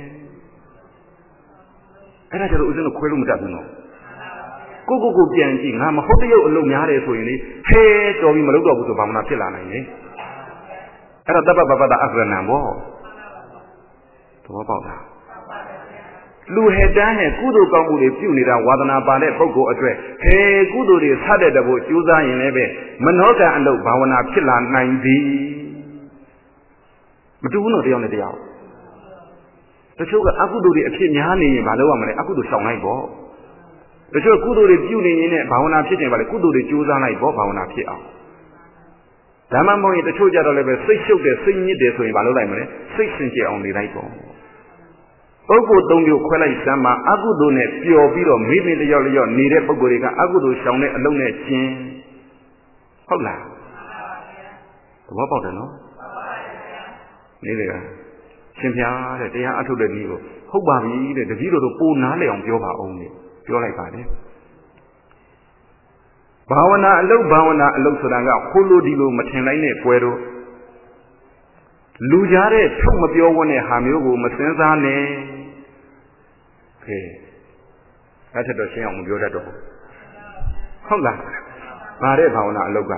အဲ့ဒါကျတော့ဦးဇင်းတို့ခွဲလို့မတတ်ဘူးနော်ကိုကိုကိုပြန်ကြည့်ငါမဟုတ်တရုပ်အလုပ်များတယ်ဆိုရင်လေဟဲတော်ပြီမလုပ်တော့ဘူးဆိုဘာမှမဖြစ်လာနိုင်လေအဲ့ဒါတပ္ပပပတ္တအကရဏံပေါ့သဘောပေါက်လားလူဟဲတန်းဟဲကုသိုလ်ကောင်းမှုတွေပြုနေတာဝါသနာပါတဲ့ပုဂ္ဂိုလ်အတွက်ဟဲကုသိုလ်တွေဆက်တဲ့တဖို့ကြိုးစားရင်လည်းပဲမနောကံအလုပ်ဘာဝနာဖြစ်လာနိုင်သည်မတူဘူးနော်တရားနဲ့တရားတချို့ကအကုသိုလ်တွေအဖြစ်များနေရင်မလုပ်ရမလဲအကုသိုလ်ရှောင်လိုက်ပေါ့တချို့ကုသိုလ်တွေပြုနေရင်လည်းဘာဝနာဖြစ်နေပါလေကုသိုလ်တွေကြိုးစားလိုက်ပေါ့ဘာဝနာဖြစ်အောင်ဓမ္မမဟုတ်ရင်တချို့ကြတော့လည်းပဲစိတ်ရှုပ်တယ်စိတ်ညစ်တယ်ဆိုရင်ဘာလုပ်လိုက်မလဲစိတ်စင်ကြယ်အောင်နေလိုက်ပေါ့ပုဂ္ဂိုလ်သုံးမျိုးခွဲလိုက်စမ်းမှာအကုသိုလ်နဲ့ပျော်ပြီးတော့မိမိလျော့လျော့နေတဲ့ပုဂ္ဂိုလ်တွေကအကုသိုလ်ရှောင်တဲ့အလုံးနဲ့ကျင်းဟုတ်လားသဘောပေါက်တယ်နော်နေလေကရှင်ဖျားတဲ့တရားအထုတ်တဲ့နည်းကိုဟုတ်ပါပြီတဲ့တပည့်တော်တို့ပိုနားလည်အောင်ပြောပါအောင်လေပြောလိုက်ပါလေဘာဝနာအလုပ်ဘာဝနာအလုပ်ဆိုတာကခိုးလို့ဒီလိုမထင်လိုက်နဲ့ကွယ်တော့လူကြားတဲ့ထုတ်မပြောဝန်းတဲ့ဟာမျိုးကိုမစင်စားနဲ့ကဲအဲ့ဒါတော့ရှင်းအောင်မပြောတတ်တော့ဘူးဟုတ်လားဘာတဲ့ဘာဝနာအလုပ်က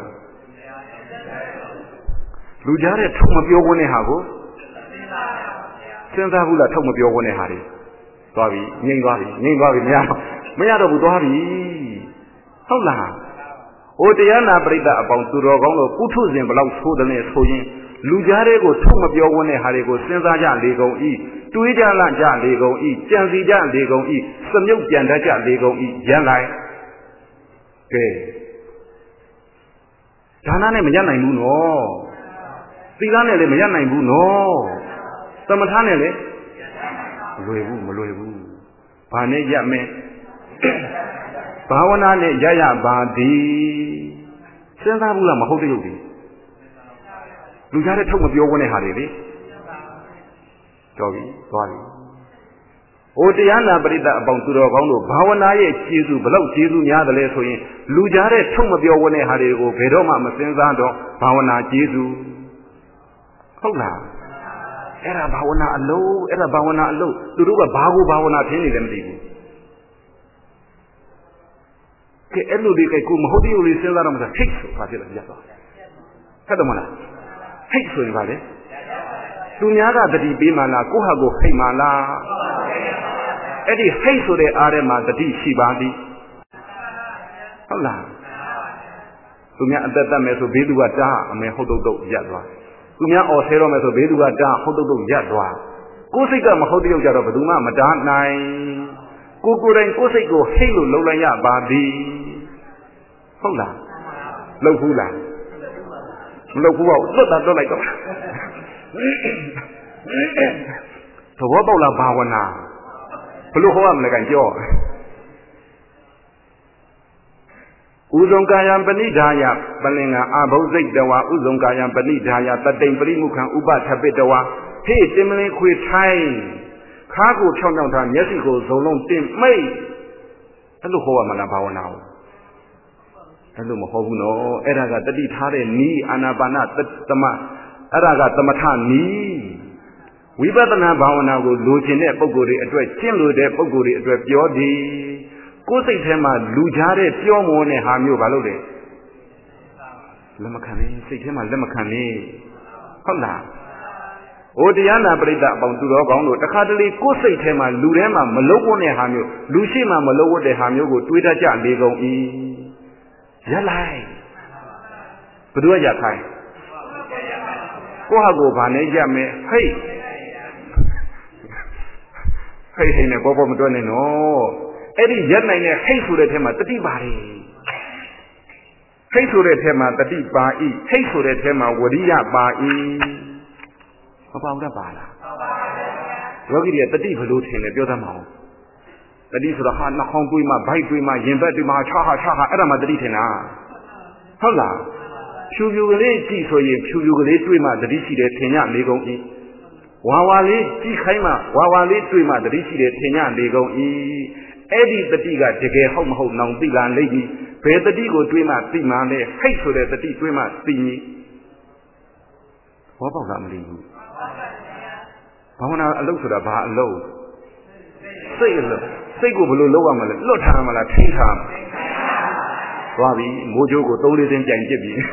လူကြားတဲ့ထုတ်မပြောဝန်းတဲ့ဟာကိုစဉ်းစားဘူးလားထုတ်မပြောဝန်းတဲ့ဟာတွေသွားပြီငြိမ်သွားပြီငြိမ်သွားပြီမရတော့မရတော့ဘူးသွားပြီဟုတ်လားဟိုတရားနာပရိသတ်အပေါင်းသူတော်ကောင်းတို့ကုထုစဉ်ဘလောက်ဆိုးတယ်လဲဆိုရင်လူကြားတွေကိုထုတ်မပြောဝန်းတဲ့ဟာတွေကိုစဉ်းစားကြလေကုန်ဤတွေးကြလကြလေကုန်ဤကြံစီကြလေကုန်ဤစမြုပ်ပြန်တတ်ကြလေကုန်ဤရန်လိုက်ကဲဒါနနဲ့မရနိုင်ဘူးနော်သီလနဲ့လည်းမရနိုင်ဘူးနော်သမထနဲ့လည်းမလွယ်ဘူးမလွယ်ဘူးဘာနဲ့ရမယ်ဘာဝနာနဲ့ရရပါသည်စဉ်းစားဘူးလားမဟုတ်တဲ့ရုပ်တွေလူကြားတဲ့ထုတ်မပြောဝန်းတဲ့ဟာတွေလေတော်ပြီသွားပြီဟိုတရားနာပရိသတ်အပေါင်းသူတော်ကောင်းတို့ဘာဝနာရဲ့ကျေးဇူးဘလောက်ကျေးဇူးများတယ်လဲဆိုရင်လူကြားတဲ့ထုတ်မပြောဝန်းတဲ့ဟာတွေကိုဘယ်တော့မှမစဉ်းစားတော့ဘာဝနာကျေးဇူးဟုတ်လားအဲ့ဒါဘာဝနာအလုံးအဲ့ဒါဘာဝနာအလုံးသူတို့ကဘာကိုဘာဝနာထင်နေလဲမသိဘူးကဲအဲ့လိုလေးကကိုမဟုတ်တဲ့လူလေးစဉ်းစားတော့မှဟိတ်ဆိုပါဖြစ်တယ်ပြတ်သွားဟုတ်တယ်မလားဟိတ်ဆိုရင်ပါလေသူများကတတိပေးမှလားကိုဟာကိုဟိတ်မှလားအဲ့ဒီဟိတ်ဆိုတဲ့အားထဲမှာတတိရှိပါသည်ဟုတ်လားသူများအသက်သက်မယ်ဆိုဘေးသူကတားအမေဟုတ်တုတ်တုတ်ရပ်သွားသူများအော်ဆဲတော့မယ်ဆိုဘေးသူကတားဟုတ်တုတ်တုတ်ရပ်သွားကိုယ်စိတ်ကမဟုတ်တဲ့ကြတော့ဘယ်သူမှမတားနိုင်ကိုကိုယ်တိုင်ကိုယ်စိတ်ကိုဟိတ်လို့လုံလိုက်ရပါသည်ဟုတ်လားလုံဘူးလားမလုံဘူးတော့လွတ်တာလွတ်လိုက်တော့သဘောပေါက်လားဘာဝနာဘလို့ဟောရမလဲကန်ကြောဥဇုံကာယံပဏိဒါယပလင်္ဂအာဘုဇိတ်တဝါဥဇုံကာယံပဏိဒါယတတိန်ပရိမုခံဥပထပိတဝါဟေ့တင်မလင်းခွေထိုင်းခါကိုဖြောင်းဖြောင်းထားမျက်စိကိုဇုံလုံးတင်မိတ်အဲ့လိုဟောရမလားဘာဝနာကိုအဲ့လိုမဟုတ်ဘူးနော်အဲ့ဒါကတတိထားတဲ့နီးအာနာပါနသမအဲ့ဒါကသမထနီးဝိပဿနာဘာဝနာကိုလိုချင်တဲ့ပုဂ္ဂိုလ်တွေအတွက်ကျင့်လို့တဲ့ပုဂ္ဂိုလ်တွေအတွက်ပြောသည်ကိုယ်စိတ်ထဲမှာလူကြားတဲ့ပြောမွန်တဲ့ဟာမျိုးဘာလို့လဲလက်မခံနဲ့စိတ်ထဲမှာလက်မခံနဲ့ဟုတ်လားဟိုတရားနာပရိသတ်အပေါင်းသူတော်ကောင်းတို့တခါတလေကိုယ်စိတ်ထဲမှာလူထဲမှာမလုံးဝတဲ့ဟာမျိုးလူရှိမှမလုံးဝတဲ့ဟာမျိုးကိုတွေးတတ်ကြလေကုန်၏ရက်လိုက်ဘယ်သူကရက်ခိုင်းကိုဟာကိုဗာနဲ့ရက်မယ်ဟိတ်ဟိတ်ဟိတ်နဲ့ဘောဘောမတွက်နဲ့နော်အဲ့ဒီရက်နိုင်တဲ့ဟိတ်ဆိုတဲ့ထဲမှာတတိပါလေဟိတ်ဆိုတဲ့ထဲမှာတတိပါဤဟိတ်ဆိုတဲ့ထဲမှာဝရိယပါဤမပေါတတ်ပါလားယောဂီတွေကတတိဘယ်လိုထင်လဲပြောတတ်မအောင်တတိဆိုတော့ဟာနှာခေါင်းတွေးမှဗိုက်တွေးမှရင်ဘက်တွေးမှခြားဟာခြားဟာအဲ့ဒါမှတတိထင်လားဟုတ်လားဖြူဖြူကလေးကြည့်ဆိုရင်ဖြူဖြူကလေးတွေးမှတတိရှိတယ်ထင်ရလေကုန်၏ဝါဝါလေးကြည့်ခိုင်းမှဝါဝါလေးတွေးမှတတိရှိတယ်ထင်ရလေကုန်၏အဲ့ဒီတတိကတကယ်ဟုတ်မဟုတ်နောင်သိလာလိမ့်မည်ဘယ်တတိကိုတွေးမှသိမှလဲဟိတ်ဆိုတဲ့တတိတွေးမှသိမည်ဘောပေါက်လားမသိဘူးဘာဝနာအလုပ်ဆိုတာဘာအလုပ်စိတ်အလုပ်စိတ်ကိုဘယ်လိုလုပ်ရမလဲလွတ်ထားမလားထိထားမလားသွားပြီမိုးကြိုးကိုသုံးလေးသိန်းပြန်ကြည့်ပြီ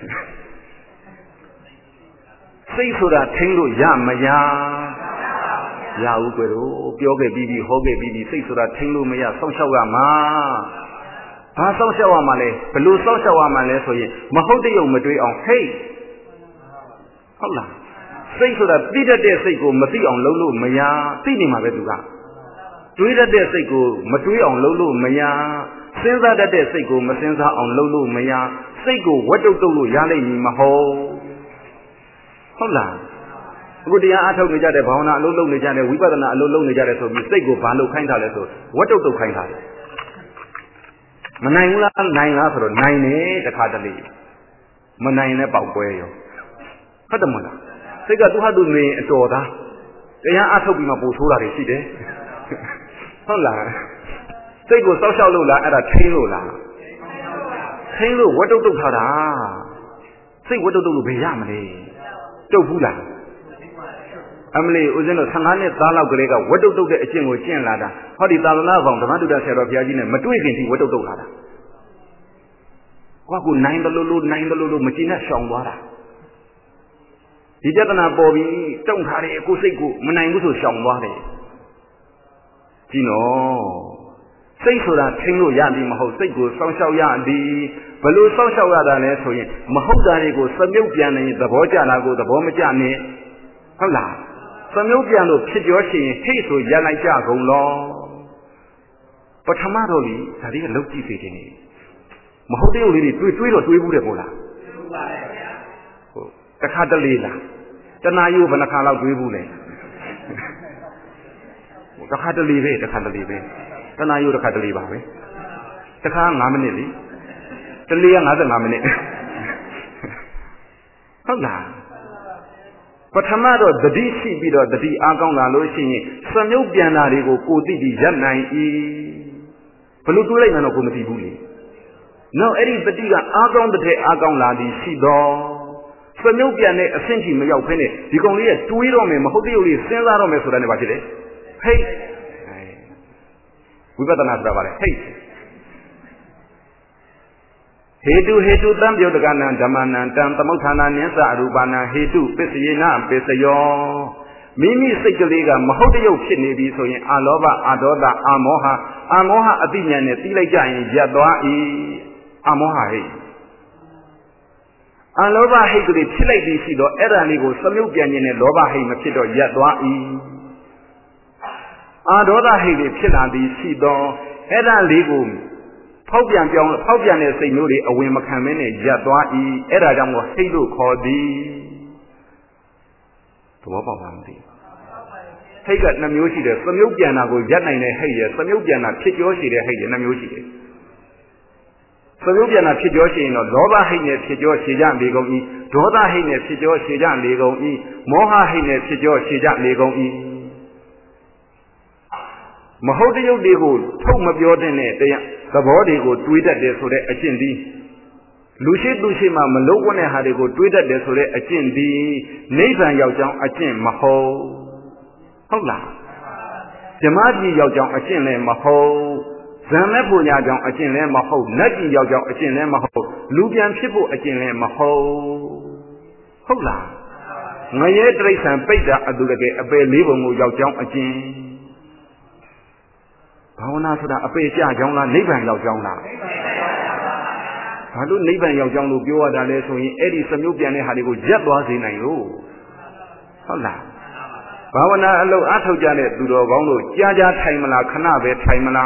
စိတ်ဆိုတာထိန်းလို့ရမရရဘူးကွယ်တို့ပြောခဲ့ပြီးပြီဟောခဲ့ပြီးပြီစိတ်ဆိုတာထိန်းလို့မရစောင့်ရှောက်ရမှာဘာစောင့်ရှောက်ရမှာလဲဘယ်လိုစောင့်ရှောက်ရမှာလဲဆိုရင်မဟုတ်တဲ့ုံမတွေးအောင်ဟိတ်ဟုတ်လားစိတ်ဆိုတာသိတတ်တဲ့စိတ်ကိုမသိအောင်လုပ်လို့မရသိနေမှာပဲသူကတွေးတတ်တဲ့စိတ်ကိုမတွေးအောင်လုပ်လို့မရစဉ်းစားတတ်တဲ့စိတ်ကိုမစဉ်းစားအောင်လုပ်လို့မရစိတ်ကိုဝတ်တုတ်တုတ်လို့ရလိမ့်မည်မဟုတ်ဟုတ်လားအခုတရားအားထုတ်နေကြတဲ့ဘာဝနာအလုံးလုံးနေကြတဲ့ဝိပဿနာအလုံးလုံးနေကြတဲ့ဆိုပြီးစိတ်ကိုဘာလို့ခိုင်းတာလဲဆိုဝတ်တုတ်တုတ်ခိုင်းတာလေမနိုင်ဘူးလားနိုင်လားဆိုတော့နိုင်တယ်တခါတလေမနိုင်လည်းပေါက်ပွဲရောဟုတ်တယ်မလားစိတ်ကသူ့ဟာသူနေအတော်သားတရားအားထုတ်ပြီးမှပို့ဆိုးတာတွေရှိတယ်ဟုတ်လားစိတ်ကိုစောက်ရှောက်လို့လားအဲ့ဒါထိန်းလို့လားထိန်းလို့ဝတ်တုတ်တုတ်ထားတာစိတ်ဝတ်တုတ်တုတ်လို့ဘယ်ရမလဲတုတ်ဘူးလားအမလီဦးဇင်းတို့ဆယ်ငါးနှစ်သားလောက်ကလေးကဝတ်တုတ်တုတ်တဲ့အကျင့်ကိုကျင့်လာတာဟောဒီသာသနာ့ဘောင်ဓမ္မတုဒ္ဒဆရာတော်ဘုရားကြီးနဲ့မတွေ့ခင်ထိဝတ်တုတ်တုတ်လာတာကိုကကိုနိုင်တယ်လို့လို့နိုင်တယ်လို့လို့မကျင်နဲ့ရှောင်သွားတာဒီပြဿနာပေါ်ပြီးတုံထားတယ်ကိုစိတ်ကိုမနိုင်ဘူးဆိုရှောင်သွားတယ်ကြည့်နော်စိတ်ဆိုတာထိန်းလို့ရသည်မဟုတ်စိတ်ကိုစောင့်ရှောက်ရသည်ဘယ်လိုစောင့်ရှောက်ရတာလဲဆိုရင်မဟုတ်တာတွေကိုစမြုပ်ပြန်နေသဘောကျတာကိုသဘောမကျနဲ့ဟုတ်လားစမြုပ်ပြန်လို့ဖြစ်ပြောရှင်ဟိတ်ဆိုရလိုက်ကြကုန်လောပထမတော့လေဒါတွေကလုတ်ကြည့်စေခြင်းနေမဟုတ်တဲ့ုပ်လေးတွေတွေးတွေးတော့တွေးဘူးတယ်ပို့လားတွေးပါရဲ့ဗျာဟုတ်တခါတလေလားတနာယူဘယ်နှခါလောက်တွေးဘူးလဲတခါတလေပဲတခါတလေပဲတနာယူတခါတလေပါပဲတခါငါးမိနစ်လေတလေကငါး၅မိနစ်ဟုတ်လားပထမတော့တတိရှိပြီးတော့တတိအားကောင်းလာလို့ရှိရင်စမြုပ်ပြန်တာတွေကိုကိုသိပြီးရပ်နိုင်၏ဘလို့တွေးလိုက်မှတော့ကိုမသိဘူးလေနောက်အဲ့ဒီတတိကအားကောင်းတဲ့အားကောင်းလာသည်ရှိတော့စမြုပ်ပြန်တဲ့အဆင့်ကြီးမရောက်ဖ ೇನೆ ဒီကောင်လေးရဲ့တွေးတော့မယ်မဟုတ်တဲ့ုပ်လေးစဉ်းစားတော့မယ်ဆိုတာနဲ့ပါဖြစ်တယ်ဟိတ်ဝိပဿနာဆိုတာပါလေဟိတ် Hetu hetu tam yodakanan damanan tam tamuthana nyasa arubana hetu pisayena pisayo. Mimi sikaliga mahodayok shinibi so yin aloba adoda amoha amoha adinyane tilajayin yadwa i amoha he. Aloba hegli pilai di sido eranigo samyugyanyane loba he mapido yadwa i. Adoda hegli piladi sido eranigo Paupian Piang Paupian is a newly a win Macamene Yadwa e Eradam was Halo called the Tobamdi. Take at Namushi, some Yugiana go Yana in a hayer, some Yugiana Chijoshi the hayer Namushi. Some Yugiana Chijoshi no Loba Hine Chijoshi Jan Lego e, Doda Hine Chijoshi Jan Lego e, Moha Hine Chijoshi Jan Lego e. Mahodio Lego, Tom of Yordane, the body go tweeted there so that a chindi. Lucy Lushima Malone had to go tweeted there so that a chindi. Nathan Yaojang a chin Maho. Hola. Jamaji Yaojang a chin le Maho. Zanapu Yajang a chin le Maho. Nagi Yaojang a chin le Maho. Lubian people a chin le Maho. Hola. Maye Trace and Peter Adulake a bay liver Yaojang a chin. Pauna so that a pay Janga, Niban Yaojanga. I don't Niban Yaojang, you are the lesson in Eddie Samupian had to go jet was in a row. Hola. Pauna allow Ato Janet to the Gongo, Jaja Taimala, Kanabe Taimala.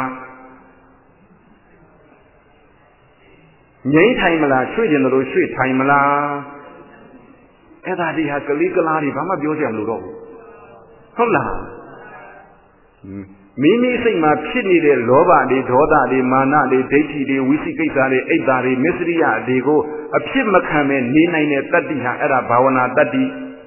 Nay Taimala, Sweet in the Sweet Taimala. Edadi has a legal arty, Bama Biosia Ludo. Hola. Mimi say my kidney de loba de doda de mana de deiti de wisikita de eda de misriya de go a pit makame ni nine ne tatti ha era bhavana tatti.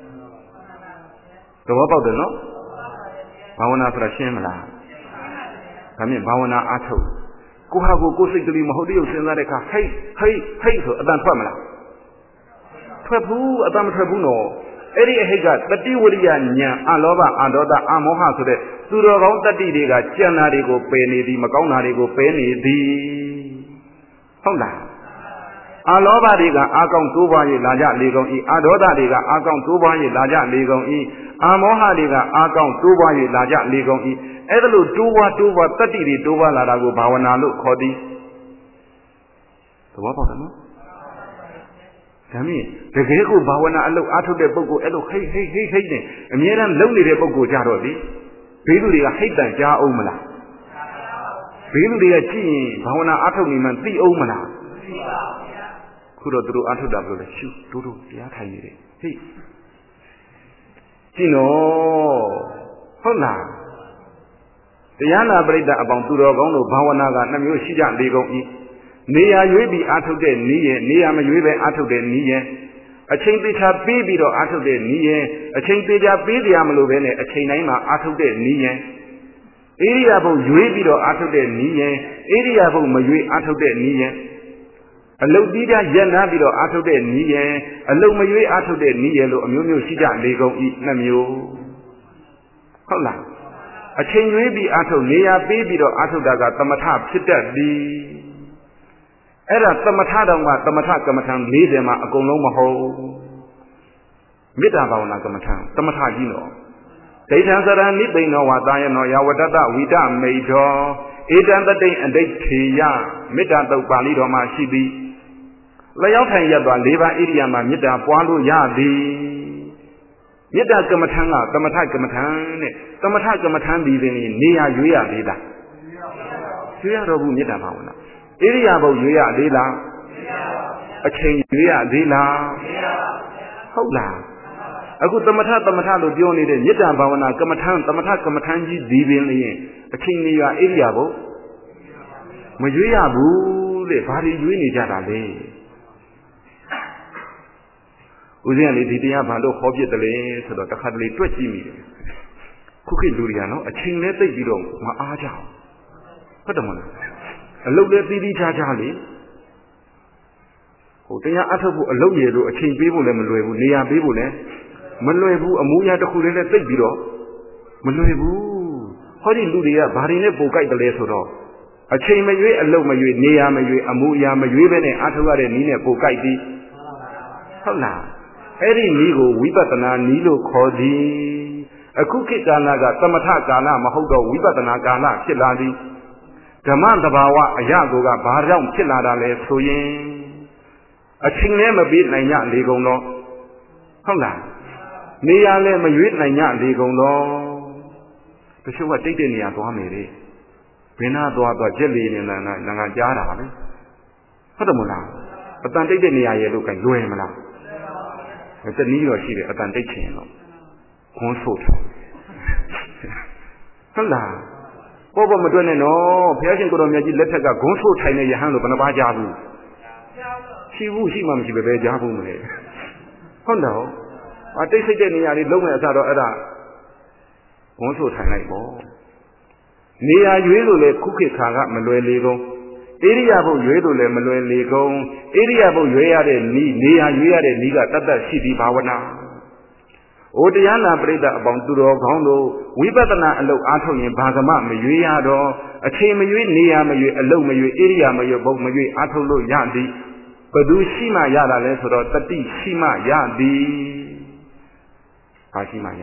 So what about the no? Bhavana for a shame la. Come in bhavana ato. Kuhago go say to the Mahodiyo Senareka, hey, hey, hey, so Adam Pamela. Trabu, Adam Trabuno. Eri Hega, Tati Wuria Nya, Aloba, Adoda, Amoha, so that Suro Tati Diga, Chianarigo, Penny, the Macaunarigo, Penny, the Honda. Aloba Diga, Akon Tubai, Laja, Ligon, E, Adoda Diga, Akon Tubai, Laja, Ligon, E, Amoha Diga, Akon Tubai, Laja, Ligon, E, Edalu, Tuba, Tuba, Tati, Tuba, Larago, Bawana, look, Cody. So what about them? The Gego Bawana allo out of the Bogo, Elo, hey, hey, hey, hey, and yet I'm lonely the Bogo Jarodi. Billy a hate that Jar Omala. Billy a chin, Bawana Atomi and three Omala. Could do out of the shoe, Dodo, the Atayre. Hey. Tino, Hola. The Yana Breda about Duro Gono, Bawana, Namu Shija, Lego E. Nia Yubi out of the Nia, Nia Mayube out of the Nia. A chain bitch have baby out of the Nia, a chain bitch have baby Amaluvene, a chain Naima out of the Nia. Iriabo Yubi out of the Nia, Iriabo Mayu out of the Nia. A low bida Yanabido out of the Nia, a low Mayu out of the Nia, a Mumu Shija, Lego eat Namu. Hola. A chain Yubi out of Nia baby out of the Tamata Pita D. Era Tamatadam, Tamata Kamatan, Lidema, a Gonomaho Midabana Kamatan, Tamatagino. They answer and Nibino, Diana, Yawadada, Vida, Major, Edan the day and they Tia, Midado Balido Mashibi. Layota Yaba, Leva Idiama, Mida, Pualu Yadi. Mida Kamatanga, Tamata Kamatan, Tamata Kamatan, living Nia Yuya Vida. Yuya Robu Midabana. Iriabo Yuya Lila, a chain Yuya Lila, Hola. A good Tamata Tamatalo Dioni, Yita Bavana, Kamatan, Tamata Kamatanji, Divin, a chain Yuya Iriabo, Majuya Boo, the party Yuni Jarale. Uzian Lidia Bando Hobby the Lay, so that the Hadley twenty million. Cookie Duriano, a chain let the Giro, Ma Aja. What a one. A low let the Jajali. Hotea Atabu, a low yellow, a chain people, and Maluebu, Nia Bibule, Maluebu, a Muya to Kulele Biro, Maluebu, Hori Ludia, Barine Bokai the Lesoro. အချိန်မရွေးအလုံးမရွေးနေရမရွေးအမှုအရာမရွေးပဲနဲ့အားထုတ်ရတဲ့နည်းနဲ့ပိုကြိုက်သည်ဟုတ်လားအဲ့ဒီနည်းကိုဝိပဿနာနည်းလို့ခေါ်သည်အခုခေတ်ကာလကသမထကာလမဟုတ်တော့ဝိပဿနာကာလဖြစ်လာသည်ဓမ္မသဘာဝအရာကိုကဘာကြောင့်ဖြစ်လာတာလဲဆိုရင်အချိန်နဲ့မပြီးနိုင်ကြလေကုန်တော့ဟုတ်လားနေရာလည်းမရွေးနိုင်ကြလေကုန်တော့တချို့ကတိတ်တဲ့နေရာသွားမယ်လေဘယ်နာသွားသွားကြက်လီနေလားငါငါကြားတာလေဟုတ်တယ်မလားအတန်တိတ်တဲ့နေရာရဲ့လို့ကလွယ်မလားတနည်းတော့ရှိတယ်အတန်တိတ်ချင်တော့ခွန်းဆို့တယ်ဟုတ်လားပေါ်ပေါ်မတွက်နဲ့နော်ဘုရားရှင်ကိုတော်မြတ်ကြီးလက်ထက်ကဂုံးဆို့ထိုင်နေရဟန်းလို့ဘယ်နှပါးကြားဘူးရှိဘူးရှိမှမရှိပဲပဲကြားဘူးမလဲဟုတ်တော့အတိတ်စိတ်တဲ့နေရာလေးလုံးမဲ့အစတော့အဲ့ဒါဂုံးဆို့ထိုင်လိုက်ပေါ့နေရာရွေးလို့လေခုခေတ်ခါကမလွယ်လေကုန်ဧရိယာဘုတ်ရွေးလို့လည်းမလွယ်လေကုန်ဧရိယာဘုတ်ရွေးရတဲ့နီးနေရာရွေးရတဲ့နီးကတတ်တတ်ရှိပြီးဘာဝနာဩတရားနာပရိသတ်အပေါင်းသူတော်ကောင်းတို့ဝိပဿနာအလုပ်အားထုတ်ရင်ဘာကမှမရွေးရတော့အချိန်မရွေးနေရာမရွေးအလုပ်မရွေးဧရိယာမရွေးဘုတ်မရွေးအားထုတ်လို့ရသည်ဘယ်သူရှိမှရတာလဲဆိုတော့တတိရှိမှရသည်ဘာရှိမှရ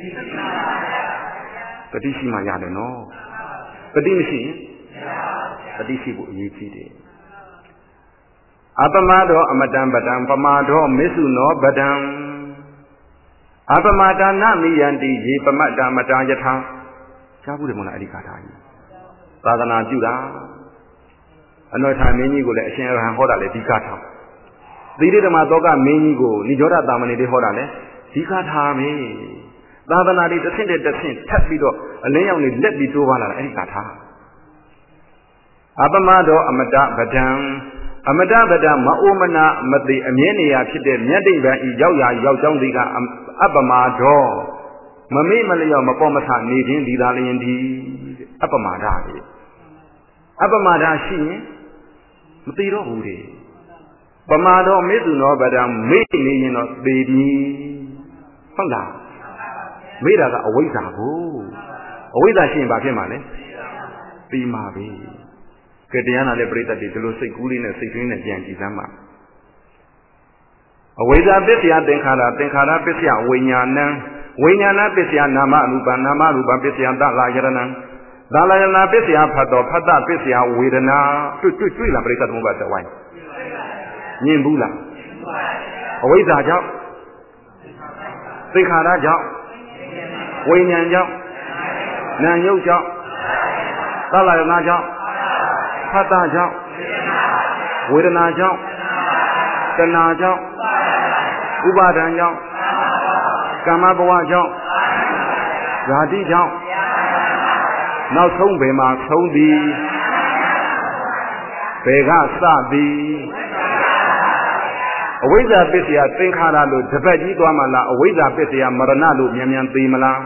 တတိရှိမှရတယ်နော်တတိမရှိရင်တတိရှိဖို့အရေးကြီးတယ်အပမဒောအမတံပတံပမာဒောမစ္ဆုနောပတံအပမတာနမိယန္တိယေပမတ္တမတာယထာကြားဘူးတယ်မလားအဲ့ဒီကာထာကြီးသာသနာပြုတာအနောထာမင်းကြီးကိုလည်းအရှင်အရဟံဟောတာလေဒီကာထာသီရိဓမ္မသောကမင်းကြီးကိုနိရောဓတာမဏေတွေဟောတာလေဒီကာထာမင်းသာသနာတွေတစ်ဆင့်တစ်ဆင့်ထပ်ပြီးတော့အလင်းရောင်တွေလက်ပြီးတိုးပါလာတာအဲ့ဒီကာထာအပမဒောအမတပဒံအမတပဒံမအိုမနာမသိအမြဲနေရာဖြစ်တဲ့မြတ်တိဗ္ဗံဤရောက်ရာရောက်ကြောင်းဒီကအပမဒောမမေ့မလျော့မပေါ်မထနေခြင်းဒီသာလျင်ဒီအပမဒလေအပမဒရှိရင်မသိတော့ဘူးလေပမာဒောမေတုနောပဒံမေ့နေရင်တော့သေပြီဟုတ်လားမေ့တာကအဝိဇ္ဇာကိုအဝိဇ္ဇာရှိရင်ဘာဖြစ်မှာလဲသိမှာပဲကဲတရားနာတဲ့ပြိတ္တတွေဒီလိုစိတ်ကူးလေးနဲ့စိတ်တွင်းနဲ့ပြန်ကြည့်စမ်းပါအဝိဇ္ဇာပစ္စယသင်္ခါရသင်္ခါရပစ္စယဝိညာဏံဝိညာဏပစ္စယနာမရူပနာမရူပပစ္စယသလာယရဏံသလာယနာပစ္စယဖတ်တော်ဖတ်တပစ္စယဝေဒနာတွေ့တွေ့တွေ့လားပြိတ္တသမုပ္ပါဒ်ဝိုင်းမြင်ဘူးလားအဝိဇ္ဇာကြောင့်သင်္ခါရကြောင့်ဝိညာဉ်ကြောင့်နာယုတ်ကြောင့်သလာယနာကြောင့်ဖတ်တာကြောင့်ဝေဒနာကြောင့်တဏှာကြောင့်ဥပါဒံကြောင့်ကာမဘဝကြောင့်ဇာတိကြောင့်နောက်ဆုံးဘယ်မှာဆုံးသည်ဘယ်ကစသည်အဝိဇ္ဇာပစ္စယသင်္ခါရလို့တပတ်ကြီးသွားမှလားအဝိဇ္ဇာပစ္စယမရဏလို့မြန်မြန်သိမလား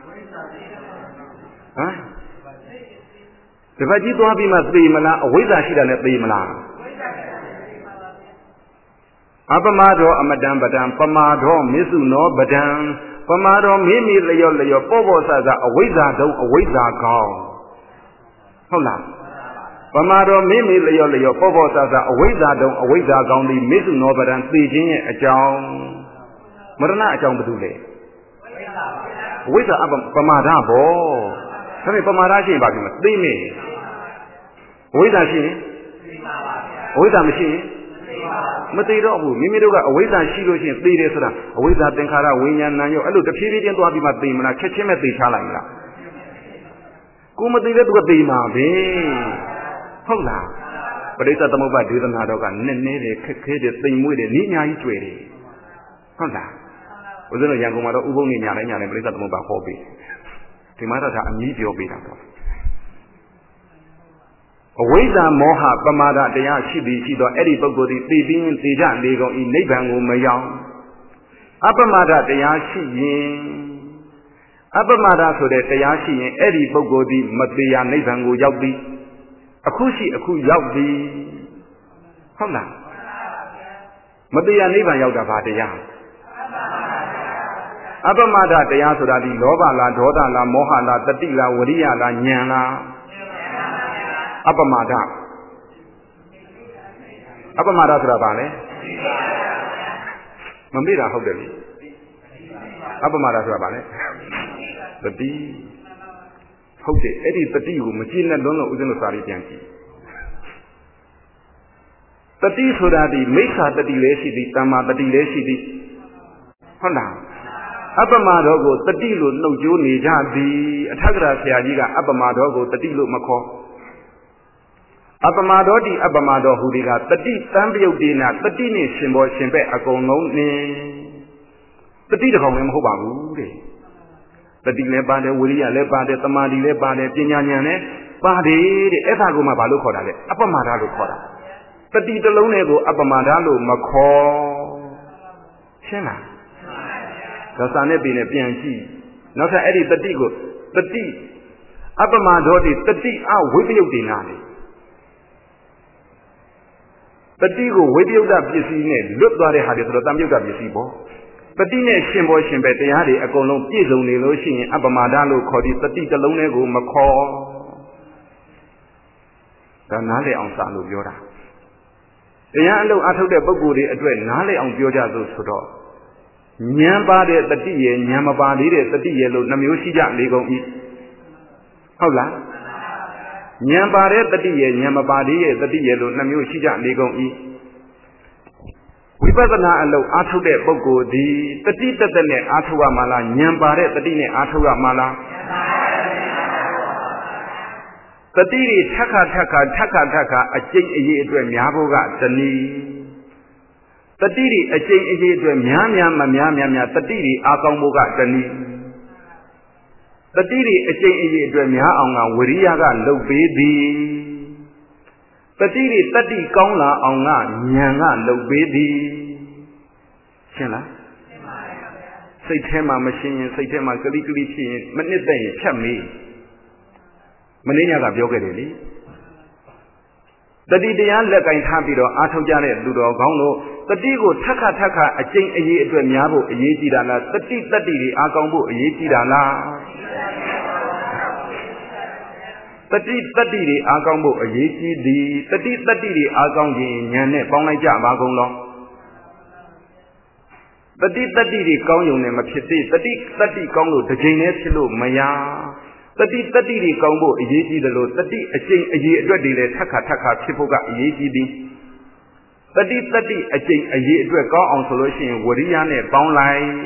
ဟမ်တပတ်ကြီးသွားပြီးမှသိမလားအဝိဇ္ဇာရှိတာနဲ့သိမလားအပမဒောအမတံပဒံပမာဒောမစ္ဆုနောပဒံပမာဒောမိမိလျော့လျော့ပေါ်ပေါ်ဆဆအဝိဇ္ဇာတုံးအဝိဇ္ဇာကောင်းဟုတ်လားပမာဒောမိမိလျော့လျော့ပေါ်ပေါ်ဆဆအဝိဇ္ဇာတုံးအဝိဇ္ဇာကောင်းသည်မစ္ဆုနောပဒံသိခြင်းရဲ့အကြောင်းမရဏအကြောင်းဘာလို့လဲအဝိဇ္ဇာအပမာဒဘောဒါပေမဲ့ပမာဒရှိရင်ဘာဖြစ်မလဲသိမယ်အဝိဇ္ဇာရှိရင်အဝိဇ္ဇာမရှိရင်မသိတော့ဘူးမိမိတို့ကအဝိဇ္ဇာရှိလို့ရှိရင်သိတယ်ဆိုတာအဝိဇ္ဇာသင်္ခါရဝိညာဏ်ရောအဲ့လိုတဖြည်းဖြည်းချင်းသွားပြီးမှသိမလားချက်ချင်းပဲသိချလိုက်မလားကိုမသိတဲ့သူကသိမှာပဲဟုတ်လားပရိစ္ဆေသမုပ္ပါဒေသနာတော်ကနည်းနည်းတယ်ခက်ခဲတယ်သိမ်မွေ့တယ်နိညာကြီးတွေ့တယ်ဟုတ်လားဦးဇင်းတို့ရန်ကုန်မှာတော့ဥပုံနေညာတိုင်းညာတိုင်းပရိစ္ဆေသမုပ္ပါဟောပေးဒီမှာတော့ဒါအမြည်ပြောပေးတာတော့အဝိဇ္ဇာမောဟပမာဒတရားရှိသည်ရှိသောအဲ့ဒီပုဂ္ဂိုလ်သည်သိပြီးရင်သိကြလေကုန်ဤနိဗ္ဗာန်ကိုမရောက်အပမာဒတရားရှိရင်အပမာဒဆိုတဲ့တရားရှိရင်အဲ့ဒီပုဂ္ဂိုလ်သည်မသေးရနိဗ္ဗာန်ကိုရောက်သည်အခုရှိအခုရောက်သည်ဟုတ်လားမသေးရနိဗ္ဗာန်ရောက်တာဘာတရားအပမာဒတရားဆိုတာဒီလောဘလားဒေါသလားမောဟလားတတိလားဝရိယလားဉာဏ်လား Appamada Appamada Surabane Mamira Hogeli Appamada Surabane the D Hote Eddie the D who Machina Dono Uzino Sari Bianchi the D Suradi Mesa the Dilesi di Tama the Dilesi di Honda Appamadogo the Dilu no Juni Jadi Atagra Siagiga Appamadogo the Dilu Mako Appamado di Appamado Hudiga, the D Tambio Dina, the Dini symbol Simbe Agono ne the D of him Hobabu. The D Lebade, Willia Lebade, Tamadi Lebade, Pinyane, Badi, the Etaguma Balukoda, Appamada Lukoda. The D the Lonego Appamadalu Mako Shena. The Sane been a Pianchi. Not a Eddie the Digo, the D Appamado, the D are with you Dinani. The Digo, with you that you see, look at it, had it, the Tamuka Bisibo. The Dine Shimbo Shimbe, the Hadi, a colon, is only lotion, Abamadalo, called it the Tita Lonego, Macaw. The Nale on Salo Yoda. The Yalo Ato de Boguri address Nale on Bioja Sodo. Nyambade, the Dia, Nyamabadi, the Dia, Namushija, Lego eat. Hola. Nyambare the D, Nyamabadi, the Dielo, Namushija, Lego E. We better not allow Atude Bogo, the Tita the Ne Atua Mala, Nyambare, the Dine Atua Mala. The Diri Taka Taka Taka Taka, a chain a year to a Miaboga, the knee. The Diri a chain a year to a Miamia, Miamia, the Diri Akamboga, the knee. The Diri a chain to a Mia on a Wiriaga low baby. The Diri thirty Kaula on a Nyanga low baby. Shella say Tema machine, say Tema Kalikuli, Manite, Chami Manina Yogari. The Didian let I have it or Atojane, Ludo Gono, the Digo Taka Taka, a chain a year to a Miabo, a Yedana, the Tit the Diri, Agambo, a Yedana. The deep study the Agambo, a Yeti, the deep study the Agambi, Yane, Bongaja, Magolo. The deep study the Gong name of Chiti, the deep study Gongo, the Janes Hill, Maya. The deep study the Gombo, a Yeti, the Lord, the deep a chain a year ready, the Taka Taka, Chipoga, Yeti. The deep study a chain a year to a go on solution, Wariane, Bongai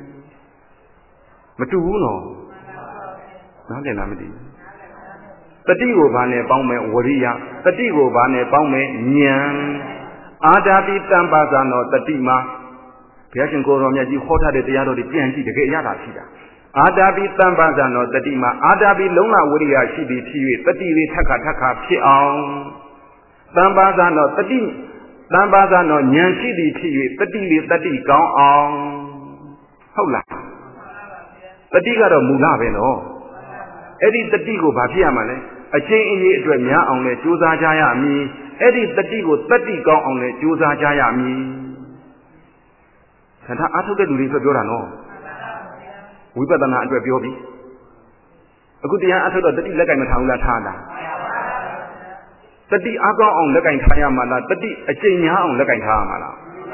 Matuno. Not an amity. The Digo Bane Baume Waria, the Digo Bane Baume Nyan Adabi Tambazano, the Dima Piasan Goromiaji Hota de Diado de Pianti, the Gayada Sida Adabi Tambazano, the Dima Adabi Lona Waria, she be Tiwi, the Divi Taka Taka Pion Tambazano, the Dim Tambazano, Nyan Shidi Tiwi, the Divi, the Di Gong on Hola The Digaro Mugaveno. Eddie the Digo Bapiamane, a chain in it to a mea on the Juza Jaya me, Eddie the Digo thirty go on the Juza Jaya me. And I took it to the Dorano. We better not do a biobi. A good year after the Legan Taula Tana. The D Ago on Legan Tayamala, the D a chain on Legan Tamala.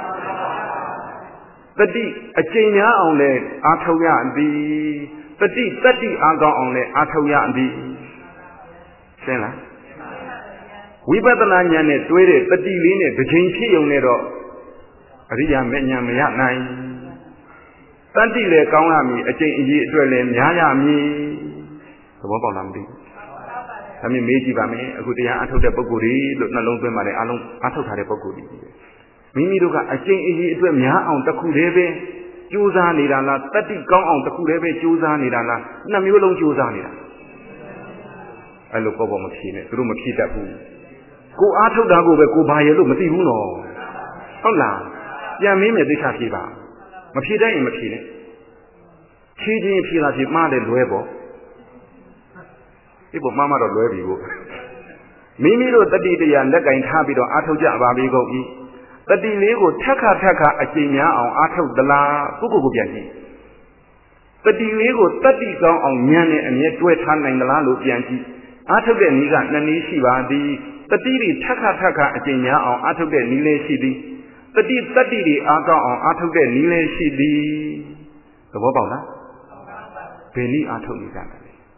The D a chain on the Atoya the The tea, thirty are gone on the Atoya and the Sela. We better not yet do it, the tea line, the change on it. Ria Menya Maya nine. Tanti le Kaunami, a change to a Yayami. The Wabalambi. I mean, Meji Bame, a good year out of the Boguri, look no longer my alone, out of the Boguri. Mimi Luga, a change to a Mia on the Kurebe. Juza Nirana, thirty gone on the Kurebe, Juza Nirana, Namulo Juza Nira. I look over Machine, through Makita. Go out of Dago, go buy a look, Matihuno. Hola, Yamim, the Shakiba. Machida in Machine. Changing Pila, Mad and Luebo. People Mama or Luevo. Mimi wrote the day and let in habit or Atoja Babigo eat. The Dilego Taka Taka a Kenya on Ato de la Pugubianti. The Dilego thirty gone on Yane and yet to a time in the Lalo Bianchi. အားထုတ်တဲ့နည်းကနှစ်နည်းရှိပါသည်တတိတွေထက်ခါထက်ခါအကျင့်များအောင်အားထုတ်တဲ့နည်းလေးရှိသည်တတိတတိတွေအားကောင်းအောင်အားထုတ်တဲ့နည်းလေးရှိသည်သဘောပေါက်လားဘယ်နည်းအားထုတ်နေကြလဲ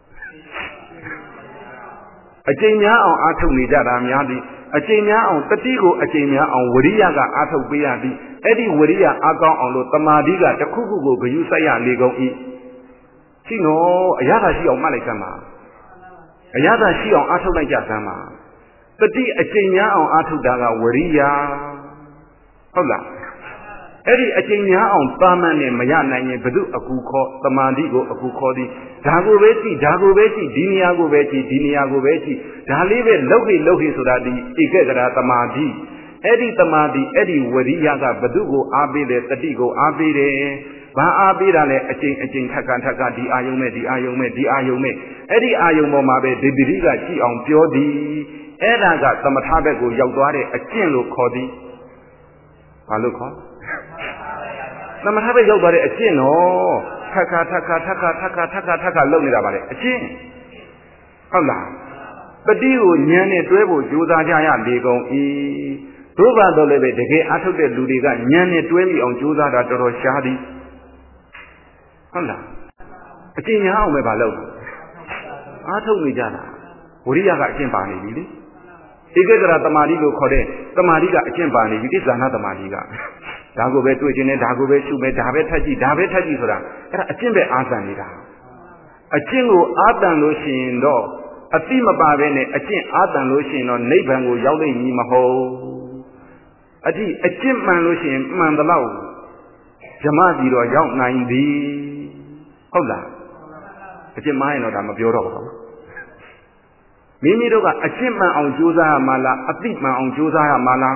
အကျင့်များအောင်အားထုတ်နေကြတာများသည်အကျင့်များအောင်တတိကိုအကျင့်များအောင်ဝရိယကအားထုတ်ပေးရသည်အဲ့ဒီဝရိယအားကောင်းအောင်လို့တမာတိကတစ်ခုခုကိုဂရုစိုက်ရလေကုန်၏ရှိနော်အရသာရှိအောင်မှတ်လိုက်စမ်းပါအရသာရှိအောင်အားထုတ်လိုက်ကြစမ်းပါတတိအကျင့်များအောင်အားထုတ်တာကဝရိယဟုတ်လားအဲ့ဒီအကျင့်များအောင်တာမန်နဲ့မရနိုင်ရင်ဘု து အကူခေါ်တမာတိကိုအကူခေါ်သည်ဒါကိုပဲကြည့်ဒါကိုပဲကြည့်ဒီနေရာကိုပဲကြည့်ဒီနေရာကိုပဲကြည့်ဒါလေးပဲလှုပ်ခိလှုပ်ခိဆိုတာဒီဧကဂရတမာတိအဲ့ဒီတမာတိအဲ့ဒီဝရိယကဘု து ကိုအားပေးတယ်တတိကိုအားပေးတယ်ဘာအားပေးတာလဲအကျင့်အကျင့်ထက်ကန်ထက်ကဒီအာယုံမဲ့ဒီအာယုံမဲ့ဒီအာယုံမဲ့အဲ့ဒီအာယုံပေါ်မှာပဲဒီပိဋကကြည့်အောင်ပြောသည်အဲ့ဒါကသမထဘက်ကိုရောက်သွားတဲ့အကျင့်လို့ခေါ်သည်ဘာလို့ခေါ်သမထဘက်ရောက်သွားတဲ့အကျင့်နော်ထက်ခါထက်ခါထက်ခါထက်ခါထက်ခါထက်ခါလုပ်နေတာပါလေအကျင့်ဟုတ်လားပတိကိုဉာဏ်နဲ့တွဲဖို့ကြိုးစားကြရလေကုန်၏တို့ကတော့လည်းပဲတကယ်အထုတ်တဲ့လူတွေကဉာဏ်နဲ့တွဲမိအောင်ကြိုးစားတာတော်တော်ရှားသည်ဟုတ်လားအကျင့်ညာအောင်ပဲမလုပ်ဘူးအားထုတ်နေကြတာဝိရိယကအကျင့်ပါနေပြီလေဧကဂရတမာတိလို့ခေါ်တဲ့တမာတိကအကျင့်ပါနေပြီဒီဇာနာတမာတိကဒါကိုပဲတွေ့ခြင်းနဲ့ဒါကိုပဲရှုမယ်ဒါပဲထက်ကြည့်ဒါပဲထက်ကြည့်ဆိုတာအဲ့ဒါအကျင့်ပဲအားတန်နေတာအကျင့်ကိုအားတန်လို့ရှိရင်တော့အတိမပါပဲနဲ့အကျင့်အားတန်လို့ရှိရင်တော့နိဗ္ဗာန်ကိုရောက်နိုင်မည်မဟုတ်အတိအကျင့်မှန်လို့ရှိရင်မှန်သလောက်ဓမ္မကြီးတော့ရောက်နိုင်သည်ဟုတ်လားအကျင့်မှန်ရင်တော့ဒါမပြောတော့ဘူးမိမိတို့ကအကျင့်မှန်အောင်ကြိုးစားရမှာလားအတိမှန်အောင်ကြိုးစားရမှာလား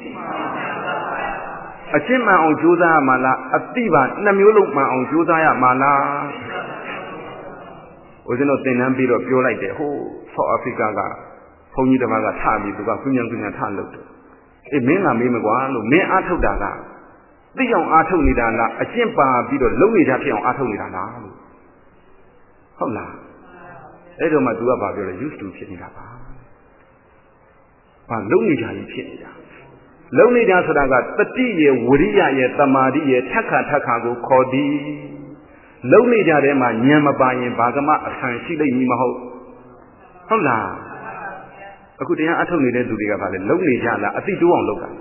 အကျင့်မှန်အောင်ကြိုးစားရမှာလားအတိပါနှစ်မျိုးလုံးမှန်အောင်ကြိုးစားရမှာလားဦးဇင်းတို့သင်တန်းပြီးတော့ပြောလိုက်တယ်ဟိုဆော့အာဖရိကကဘုန်းကြီးတစ်ပါးကထပြီးသူကကုညံကုညံထလုပ်တယ်အေးမင်းကမေးမကွာလို့မင်းအားထုတ်တာကသိအောင်အားထုတ်နေတာလားအကျင့်ပါပြီးတော့လုံနေကြဖြစ်အောင်အားထုတ်နေတာလားလို့ဟုတ်လားအဲ့တော့မှ तू ကဘာပြောလဲ used to ဖြစ်နေတာပါဘာလုံနေကြရင်ဖြစ်နေတာလုံနေကြဆိုတာကတတိရဲ့ဝရိယရဲ့တမာတိရဲ့ထက်ခါထက်ခါကိုခေါ်သည်လုံနေကြတဲ့မှာဉာဏ်မပါရင်ဘာကမှအဆန်ရှိလိမ့်မည်မဟုတ်ဟုတ်လားအခုတရားအထုတ်နေတဲ့သူတွေကဘာလဲလုံနေကြလားအတိတိုးအောင်လုပ်တာ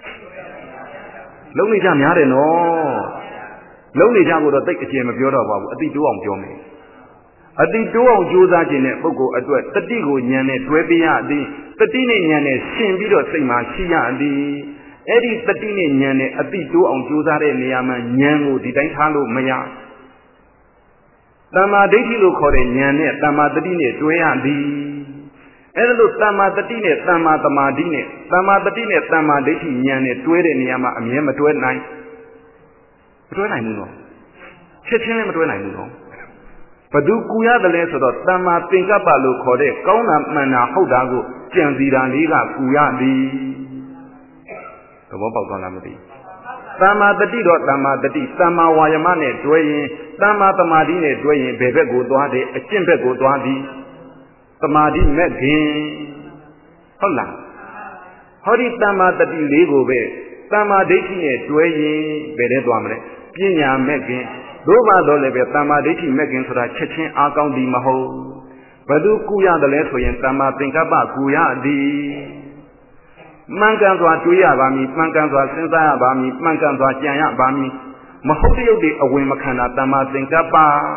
လုံနေကြများတယ်နော်လုံနေကြကိုတော့တိတ်အကျယ်မပြောတော့ပါဘူးအတိတိုးအောင်ပြောမယ်အတိတိုးအောင်ကြိုးစားခြင်းနဲ့ပုဂ္ဂိုလ်အတွက်တတိကိုဉာဏ်နဲ့တွဲပေးရသည်တတိနဲ့ဉာဏ်နဲ့ရှင်ပြီးတော့စိတ်မှာရှိရသည်အဲ့ဒီတတိနဲ့ဉာဏ်နဲ့အတိတိုးအောင်ကြိုးစားတဲ့နေရာမှာဉာဏ်ကိုဒီတိုင်းထားလို့မရတမ္မာဒိဋ္ဌိလို့ခေါ်တဲ့ဉာဏ်နဲ့တမ္မာတတိနဲ့တွဲရသည်အဲ့ဒါလို့တမ္မာတတိနဲ့တမ္မာသမာဓိနဲ့တမ္မာတတိနဲ့တမ္မာဒိဋ္ဌိဉာဏ်နဲ့တွဲတဲ့နေရာမှာအမြဲမတွဲနိုင်မတွဲနိုင်ဘူးနော်ချက်ချင်းလည်းမတွဲနိုင်ဘူးနော်ဘသူကူရတယ်လဲဆိုတော့တမ္မာသင်္ကပ္ပလို့ခေါ်တဲ့ကောင်းတာမှန်တာဟုတ်တာကိုကြံစီတာလေးကကူရသည်သဘောပေါက်သွားလားမသိတမ္မာတတိတော့တမ္မာတတိတမ္မာဝါယမနဲ့တွဲရင်တမ္မာသမာဓိနဲ့တွဲရင်ဘယ်ဘက်ကိုသွားတယ်အကျင့်ဘက်ကိုသွားသည်သမာဓိမဲ့ခင်ဟုတ်လားဟောဒီတမ္မာတတိလေးကိုပဲတမ္မာဒိဋ္ဌိနဲ့တွဲရင်ဘယ်ထဲသွားမလဲပညာမဲ့ခင်တို့ပါတော့လည်းပဲတမ္မာဒိဋ္ဌိမဲ့ခင်ဆိုတာချက်ချင်းအားကောင်းသည်မဟုတ်ဘယ်သူကူရတယ်လဲဆိုရင်တမ္မာသင်္ကပ္ပကူရသည်မှန်ကန်စွာတွေးရပါမည်မှန်ကန်စွာစဉ်းစားရပါမည်မှန်ကန်စွာကြံရပါမည်မဟုတ်တရုပ်တွေအဝင်မခံတာတမ္မာသင်္ကပ္ပ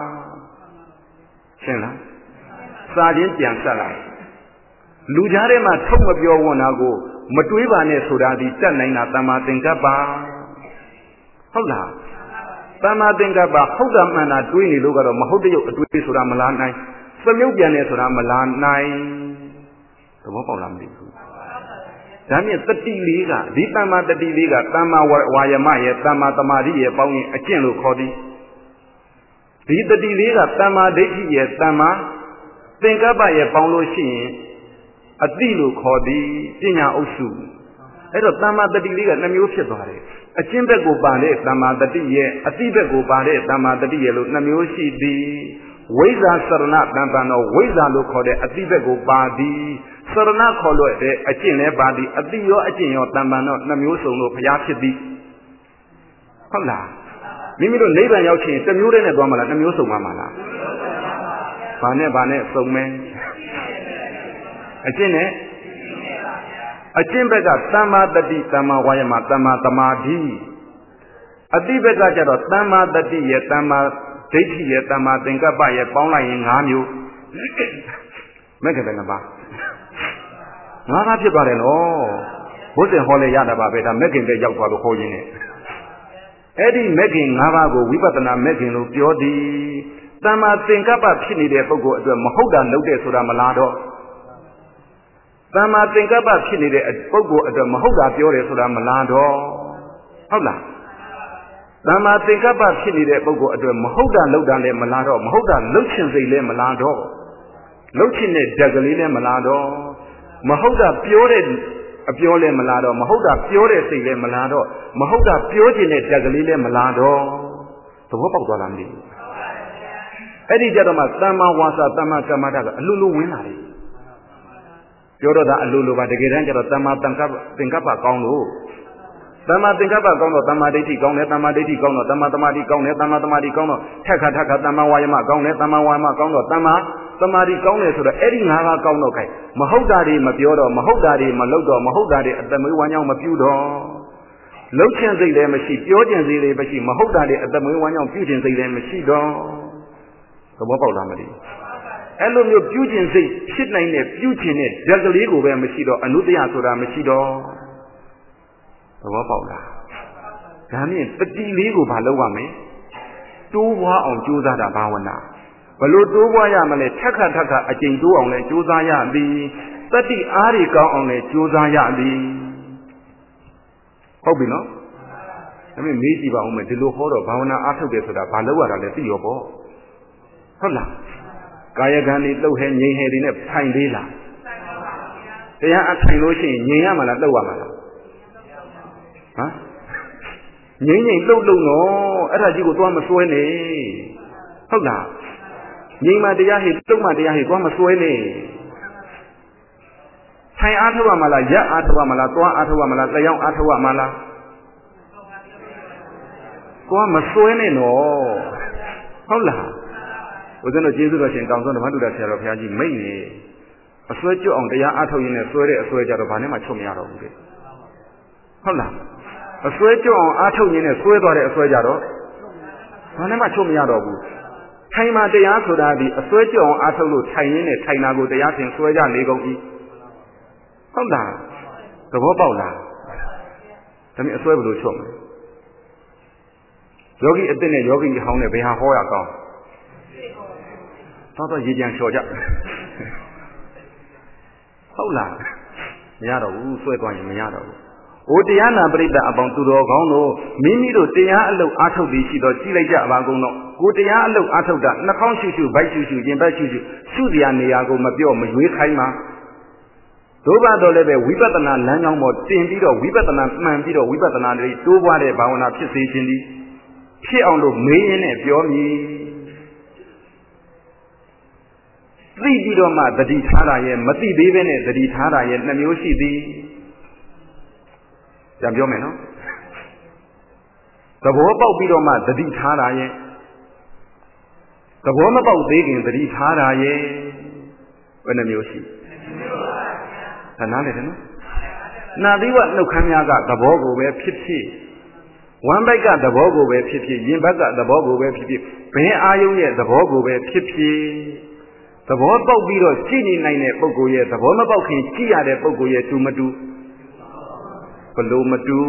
ရှင်းလားစာချင်းပြန်ဆက်လိုက်လူကြားထဲမှာထုတ်မပြောဝန်တာကိုမတွေးပါနဲ့ဆိုတာဒီတတ်နိုင်တာတမ္မာသင်္ကပ္ပဟုတ်လားတမ္မာသင်္ကပ္ပဟုတ်တာမှန်တာတွေးနေလို့ကတော့မဟုတ်တရုပ်အတွေးဆိုတာမလားနိုင်စမြုပ်ပြန်နေဆိုတာမလားနိုင်သဘောပေါက်လားမသိဘူးဒါမြင့်တတိလေးကဒီတမ္မာတတိလေးကတမ္မာဝါယမရဲ့တမ္မာသမာဓိရဲ့ပေါင်းရင်အကျင့်လို့ခေါ်သည်ဒီတတိလေးကတမ္မာဒိဋ္ဌိရဲ့တမ္မာသင်္ကပ္ပရဲ့ပေါင်းလို့ရှိရင်အတိလို့ခေါ်သည်ပညာအုပ်စုအဲ့တော့တမ္မာတတိလေးကနှမျိုးဖြစ်သွားတယ်အကျင့်ဘက်ကိုပါတဲ့တမ္မာတတိရဲ့အတိဘက်ကိုပါတဲ့တမ္မာတတိရဲ့လို့နှမျိုးရှိသည် Weza Sarana Tampano, Weza Lokode, a Tibego Badi, Sarana Kolo, a Chine Badi, a Dio, a Chino, Tampano, Namuso, no Payachidi. Hola. Mimiro neighbor Yauchi, the Murin and Gomala, Namuso Mamala. Bane Bane, so men. A Chine? A Chimbega, Tama, the Di, Tama, Wayama, Tama, Tamadi. A Tibega, Tama, the Di, Tama. Dati ye tama tinka ba ye paung lai yin nga myu Mekhe be nga ba Nga ka phit twaတယ်နော်ဘုဇင်ဟောလေရတာပါပဲဒါမက်ခင်ပဲရောက်သွားလို့ခေါ်ရင်းနဲ့အဲ့ဒီမက်ခင်၅ပါးကိုဝိပဿနာမက်ခင်လို့ပြောသည်တမ္မာသင်္ကပ္ပဖြစ်နေတဲ့ပုဂ္ဂိုလ်အတွက်မဟုတ်တာလုပ်တယ်ဆိုတာမလားတော့တမ္မာသင်္ကပ္ပဖြစ်နေတဲ့ပုဂ္ဂိုလ်အတွက်မဟုတ်တာပြောတယ်ဆိုတာမလားတော့ဟုတ်လားတမ္မာသင်္ကပ္ပဖြစ်နေတဲ့ပုဂ္ဂိုလ်အတွက်မဟုတ်တာလုပ်တာလည်းမလားတော့မဟုတ်တာလုပ်ချင်စိတ်လည်းမလားတော့လုပ်ချင်တဲ့ဓာတ်ကလေးလည်းမလားတော့မဟုတ်တာပြောတဲ့အပြောလည်းမလားတော့မဟုတ်တာပြောတဲ့စိတ်လည်းမလားတော့မဟုတ်တာပြောချင်တဲ့ဓာတ်ကလေးလည်းမလားတော့သဘောပေါက်သွားလားမသိဘူးအဲ့ဒီကြတော့မှတမ္မာဝါစာတမ္မာကမ္မတာကအလိုလိုဝင်လာတယ်ပြောတော့ဒါအလိုလိုပါတကယ်တမ်းကျတော့တမ္မာသင်္ကပ္ပသင်္ကပ္ပကောင်းလို့တမ္မာသင်္ကပ္ပကောင်းတော့တမ္မာဒိဋ္ဌိကောင်းတယ်တမ္မာဒိဋ္ဌိကောင်းတော့တမ္မာသမာဓိကောင်းတယ်တမ္မာသမာဓိကောင်းတော့ထက်ခါထက်ခါတမ္မာဝါယမကောင်းတယ်တမ္မာဝါယမကောင်းတော့တမ္မာသမာဓိကောင်းတယ်ဆိုတော့အဲ့ဒီငါးပါးကောင်းတော့ခိုင်မဟုတ်တာတွေမပြောတော့မဟုတ်တာတွေမလုပ်တော့မဟုတ်တာတွေအတမွေးဝမ်းကြောင်းမပြုတော့လှုပ်ချင်စိတ်လည်းမရှိပြောချင်စိတ်လည်းမရှိမဟုတ်တာတွေအတမွေးဝမ်းကြောင်းပြုချင်စိတ်လည်းမရှိတော့သဘောပေါက်လားမသိဘူးအဲ့လိုမျိုးပြုချင်စိတ်ဖြစ်နိုင်တဲ့ပြုချင်တဲ့ဓာတ်ကလေးကိုပဲမရှိတော့အနုတ္တယဆိုတာမရှိတော့သဘောပေါက်လားဒါမြင်တတိလေးကိုဘာလုပ်ရမလဲတိုးပွားအောင်ကြိုးစားတာဘာဝနာဘလို့တိုးပွားရမလဲထက်ခါထက်ခါအကျင့်တိုးအောင်လဲကြိုးစားရသည်တတိအားတွေကောင်းအောင်လဲကြိုးစားရသည်ဟုတ်ပြီနော်ဒါမြင်မေးကြည့်ပါဦးမယ်ဒီလိုဟောတော့ဘာဝနာအားထုတ်တယ်ဆိုတာဘာလုပ်ရတာလဲသိရောပေါ့ဟုတ်လားကာယကံတွေလှုပ်ဟဲငြိမ်ဟဲတွေနဲ့ထိုင်သေးလားတရားအထိုင်လို့ရှိရင်ငြိမ်ရမှာလားလှုပ်ရမှာလားဟမ်ငိမ့်ငိမ့်လှုပ်လှုပ်နော်အဲ့ဒါကြီးကိုသွားမစွဲနဲ့ဟုတ်လားငိမ့်မှတရားဟိလှုပ်မှတရားဟိသွားမစွဲနဲ့ထိုင်အားထုတ်ရမှာလားရက်အားထုတ်ရမှာလားသွားအားထုတ်ရမှာလားလျှောင်းအားထုတ်ရမှာလားသွားမစွဲနဲ့နော်ဟုတ်လားဦးဇင်းတို့ကျေးဇူးတော်ရှင်တောင်စွန်းဓမ္မတုဒ္ဒဆရာတော်ဘုရားကြီးမိတ်နေအစွဲကျွတ်အောင်တရားအားထုတ်ရင်းနဲ့စွဲတဲ့အစွဲကြတော့ဘာနဲ့မှချုပ်မရတော့ဘူးလေဟုတ်လားအစွဲကြောက်အောင်အားထုတ်ရင်းနဲ့ဆွဲသွားတဲ့အစွဲကြတော့ဘာနဲ့မှချုပ်မရတော့ဘူးထိုင်မှတရားဆိုတာဒီအစွဲကြောက်အောင်အားထုတ်လို့ထိုင်ရင်းနဲ့ထိုင်တာကိုတရားသင်ဆွဲကြနေကုန်ပြီဟုတ်လားသဘောပေါက်လားဒါမျိုးအစွဲဘယ်လိုချုပ်မလဲယောဂီအစ်စ်နဲ့ယောဂီဟောင်းနဲ့ဘယ်ဟာဟောရကောင်းတော့တော့ရေကြံလျှော်ကြဟုတ်လားမရတော့ဘူးဆွဲသွားရင်မရတော့ဘူး။အိုတရားနာပရိသတ်အပေါင်းသူတော်ကောင်းတို့မိမိတို့တရားအလုပ်အားထုတ်ပြီးရှိတော့ကြည်လိုက်ကြပါကုန်တော့ကိုတရားအလုပ်အားထုတ်တာနှာခေါင်းရှုရှုဗိုက်ရှုရှုရင်ဘက်ရှုရှုရှုစရာနေရာကိုမပြော့မရွေးခိုင်းပါ။သို့ပါတော့လည်းပဲဝိပဿနာလမ်းကြောင်းပေါ်တင်ပြီးတော့ဝိပဿနာမှန်ပြီးတော့ဝိပဿနာတွေတိုးပွားတဲ့ဘာဝနာဖြစ်စေခြင်းဒီဖြစ်အောင်လို့မေးရင်းနဲ့ပြောမည်။သိပြီးတော့မှတတိထားတာရဲ့မသိသေးဘဲနဲ့တတိထားတာရဲ့နှမျိုးရှိသည်။ပြန်ပြောမယ်နော်သဘောပေါက်ပြီးတော့မှသတိထားတာရဲ့သဘောမပေါက်သေးခင်သတိထားတာရဲ့ဘယ်နှမျိုးရှိသနားလေတယ်နော်နာသီဝနှုတ်ခမ်းများကသဘောကိုပဲဖြစ်ဖြစ်ဝမ်းဘက်ကသဘောကိုပဲဖြစ်ဖြစ်ရင်ဘက်ကသဘောကိုပဲဖြစ်ဖြစ်ဘယ်အာယုံရဲ့သဘောကိုပဲဖြစ်ဖြစ်သဘောပေါက်ပြီးတော့ကြည့်နေနိုင်တဲ့ပုဂ္ဂိုလ်ရဲ့သဘောမပေါက်ခင်ကြည့်ရတဲ့ပုဂ္ဂိုလ်ရဲ့တူမတူဘလို့မတူ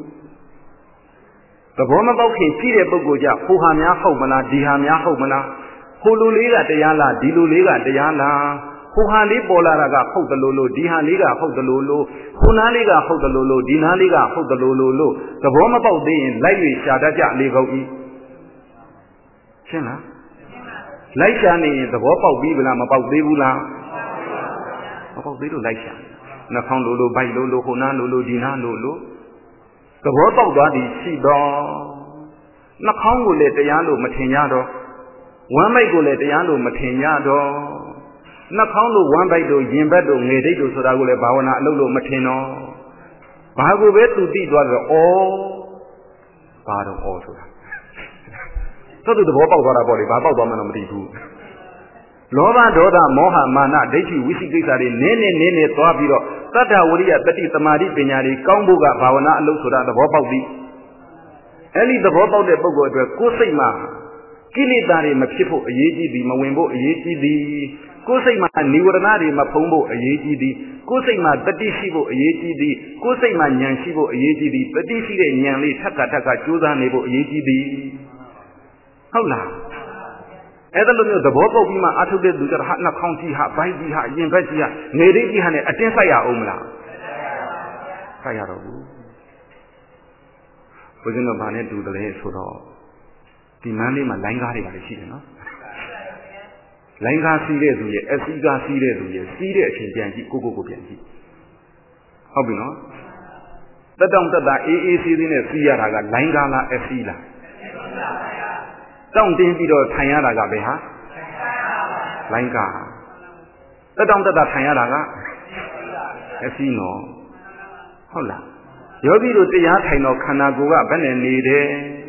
သဘောမပေါက်ခင်ကြည့်တဲ့ပုဂ္ဂိုလ်ကြဟိုဟာများဟုတ်မလားဒီဟာများဟုတ်မလားဟိုလူလေးကတရားလားဒီလူလေးကတရားလားဟိုဟာလေးပေါ်လာတာကဟုတ်တယ်လို့လို့ဒီဟာလေးကဟုတ်တယ်လို့လို့ဟိုနားလေးကဟုတ်တယ်လို့လို့ဒီနားလေးကဟုတ်တယ်လို့လို့လို့သဘောမပေါက်သေးရင်လိုက်၍ရှာတတ်ကြလေကုန်၏ရှင်းလားလိုက်ရှာနေရင်သဘောပေါက်ပြီးဗလားမပေါက်သေးဘူးလားမပေါက်သေးလို့လိုက်ရှာနှာခေါင်းလိုလိုဗိုက်လိုလိုဟိုနားလိုလိုဒီနားလိုလိုသဘောပေါက်သွားသည်ရှိတော့နှာခေါင်းကိုလည်းတရားလို့မထင်ရတော့ဝမ်းမိုက်ကိုလည်းတရားလို့မထင်ရတော့နှာခေါင်းလို့ဝမ်းပိုက်တို့ရင်ဘတ်တို့ငယ်တိတ်တို့ဆိုတာကိုလည်းဘာဝနာအလုပ်လို့မထင်တော့ဘာကိုပဲသူသိသွားတော့ဩဘာတော့ဩဆိုတာသို့သူသဘောပေါက်သွားတာပေါ့လေဘာပေါက်သွားမှတော့မသိဘူးလောဘဒေါသမောဟမာနဒိဋ္ဌိဝိသိကိစ္စတွေနည်းနည်းနည်းနည်းသွားပြီးတော့တတ္တဝရိယတတိသမာဓိပညာတွေကောင်းဖို့ကဘာဝနာအလုပ်ဆိုတာသဘောပေါက်ပြီအဲ့ဒီသဘောပေါက်တဲ့ပုဂ္ဂိုလ်အတွက်ကိုယ်စိတ်မှာကိလေသာတွေမဖြစ်ဖို့အရေးကြီးသည်မဝင်ဖို့အရေးကြီးသည်ကိုယ်စိတ်မှာនិဝရဏတွေမဖုံးဖို့အရေးကြီးသည်ကိုယ်စိတ်မှာတတိရှိဖို့အရေးကြီးသည်ကိုယ်စိတ်မှာဉာဏ်ရှိဖို့အရေးကြီးသည်တတိရှိတဲ့ဉာဏ်လေးထက်ကထက်ကကြိုးစားနေဖို့အရေးကြီးသည်ဟုတ်လားအဲ့ဒါလိုမျိုးသဘောပေါက်ပြီးမှအထုတ်တဲ့သူကြတော့ဟာနှာခေါင်းကြီးဟာဗိုက်ကြီးဟာရင်ဘက်ကြီးဟာငယ်လေးကြီးဟာနဲ့အတင်းဆိုင်ရအောင်မလားဆိုင်ရတော့ဘူးဘုရားတော်ဘာနဲ့တူတယ်လဲဆိုတော့ဒီမန်းလေးမှာလိုင်းကားတွေပါလေရှိတယ်နော်လိုင်းကားစီးတဲ့သူရဲ့အစီကားစီးတဲ့သူရဲ့စီးတဲ့အချိန်ပြန်ကြည့်ကိုကိုကိုပြန်ကြည့်ဟုတ်ပြီနော်တက်တောင့်တက်တာအေးအေးစီးစီးနဲ့စီးရတာကလိုင်းကားလားအစီလားတောင့်တင်းပြီးတော့ထိုင်ရတာကဘယ်ဟာလိုင်းကားတက်တောင့်တက်တာထိုင်ရတာကအစီနော်ဟုတ်လားယောဂီတို့တရားထိုင်တော့ခန္ဓာကိုယ်ကဘယ်နဲ့နေတယ်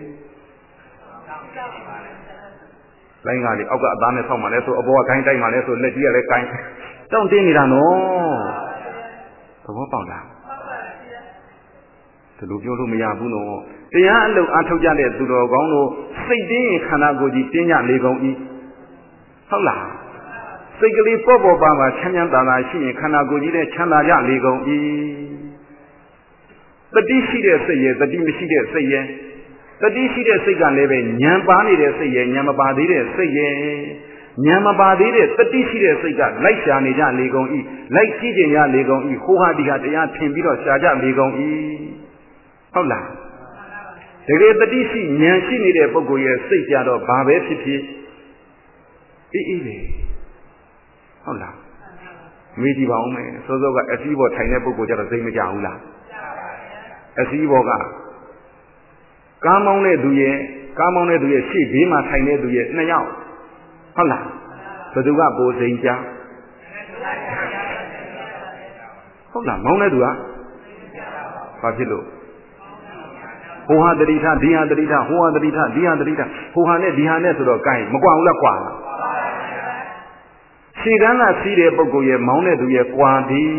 လိုင်းကားလေးအောက်ကအသားနဲ့ဆောက်မှလဲဆိုအပေါ်ကခိုင်းတိုက်မှလဲဆိုလက်ကြီးကလည်းကိုင်းတောင့်တင်းနေတာနော်သဘောပေါက်လားဒီလိုပြောလို့မရဘူးနော်တရားအလုပ်အားထုတ်ကြတဲ့သူတော်ကောင်းတို့စိတ်တင်းရင်ခန္ဓာကိုယ်ကြီးတင်းကြလေကုန်၏ဟုတ်လားစိတ်ကလေးပေါ့ပေါ့ပါပါချမ်းချမ်းသာသာရှိရင်ခန္ဓာကိုယ်ကြီးလည်းချမ်းသာကြလေကုန်၏တတိရှိတဲ့စိတ်ရဲ့တတိမရှိတဲ့စိတ်ရဲ့တတိရှိတဲ့စိတ်ကလည်းပဲဉာဏ်ပါနေတဲ့စိတ်ရဲ့ဉာဏ်မပါသေးတဲ့စိတ်ရဲ့ဉာဏ်မပါသေးတဲ့တတိရှိတဲ့စိတ်ကလိုက်ရှာနေကြလေကုန်၏လိုက်ကြည့်ကြရလေကုန်၏ဟိုဟာဒီဟာတရားထင်ပြီးတော့ရှာကြလေကုန်၏ဟုတ်လားတကယ်တတိရှိဉာဏ်ရှိနေတဲ့ပုဂ္ဂိုလ်ရဲ့စိတ်ကြတော့ဘာပဲဖြစ်ဖြစ်အေးအေးလေဟုတ်လားမေးကြည့်ပါဦးမယ်စောစောကအစည်းပေါ်ထိုင်တဲ့ပုဂ္ဂိုလ်ကြတော့စိတ်မကြဘူးလားအစည်းပေါ်ကကားမောင်းတဲ့သူရဲ့ကားမောင်းတဲ့သူရဲ့ရှေ့ဘေးမှာထိုင်တဲ့သူရဲ့နှစ်ယောက်ဟုတ်လားဘယ်သူကပိုစိန်ကြဟုတ်လားမောင်းတဲ့သူကဘာဖြစ်လို့ဟိုဟာတတိထဒီဟာတတိထဟိုဟာတတိထဒီဟာတတိထဟိုဟာနဲ့ဒီဟာနဲ့ဆိုတော့ကိုင်းမကွာဘူးလားကွာလားခြေကန်းကစီးတဲ့ပုဂ္ဂိုလ်ရဲ့မောင်းတဲ့သူရဲ့ကွာသည်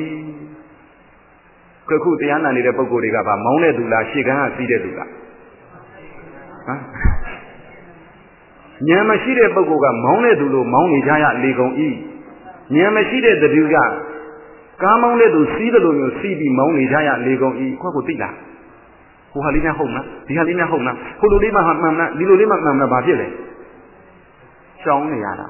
ခုတရားနာနေတဲ့ပုဂ္ဂိုလ်တွေကဗာမောင်းတဲ့သူလားခြေကန်းကစီးတဲ့သူလားဟမ်ဉာဏ်မရှိတဲ့ပုဂ္ဂိုလ်ကမောင်းတဲ့သူလို့မောင်းနေကြရလေကုန်၏ဉာဏ်မရှိတဲ့သူကကားမောင်းတဲ့သူစီးတယ်လို့မျိုးစီးပြီးမောင်းနေကြရလေကုန်၏ခွက်ကိုသိလားဟိုဟာလေးများဟုတ်လားဒီဟာလေးများဟုတ်လားဟိုလိုလေးမှမှန်လားဒီလိုလေးမှမှန်လားဘာဖြစ်လဲရှောင်းနေရတာ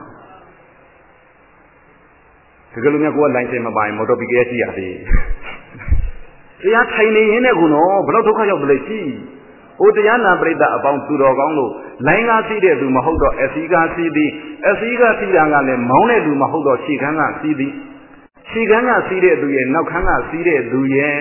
တကယ်လို့များကိုကလိုင်းစင်မပိုင်မော်တော်ဘီကဲကြည့်ရသေးတရားထိုင်နေရင်းနဲ့ကုနော်ဘလို့ဒုက္ခရောက်တယ်လေရှိဟိုတရားနာပရိသတ်အပေါင်းသူတော်ကောင်းလို့လိုင်းကားစီးတဲ့သူမဟုတ်တော့အစီကားစီးသည်အစီကားစီးတာကလည်းမောင်းတဲ့သူမဟုတ်တော့ခြေခမ်းကစီးသည်ခြေခမ်းကစီးတဲ့သူရဲ့နောက်ခမ်းကစီးတဲ့သူရဲ့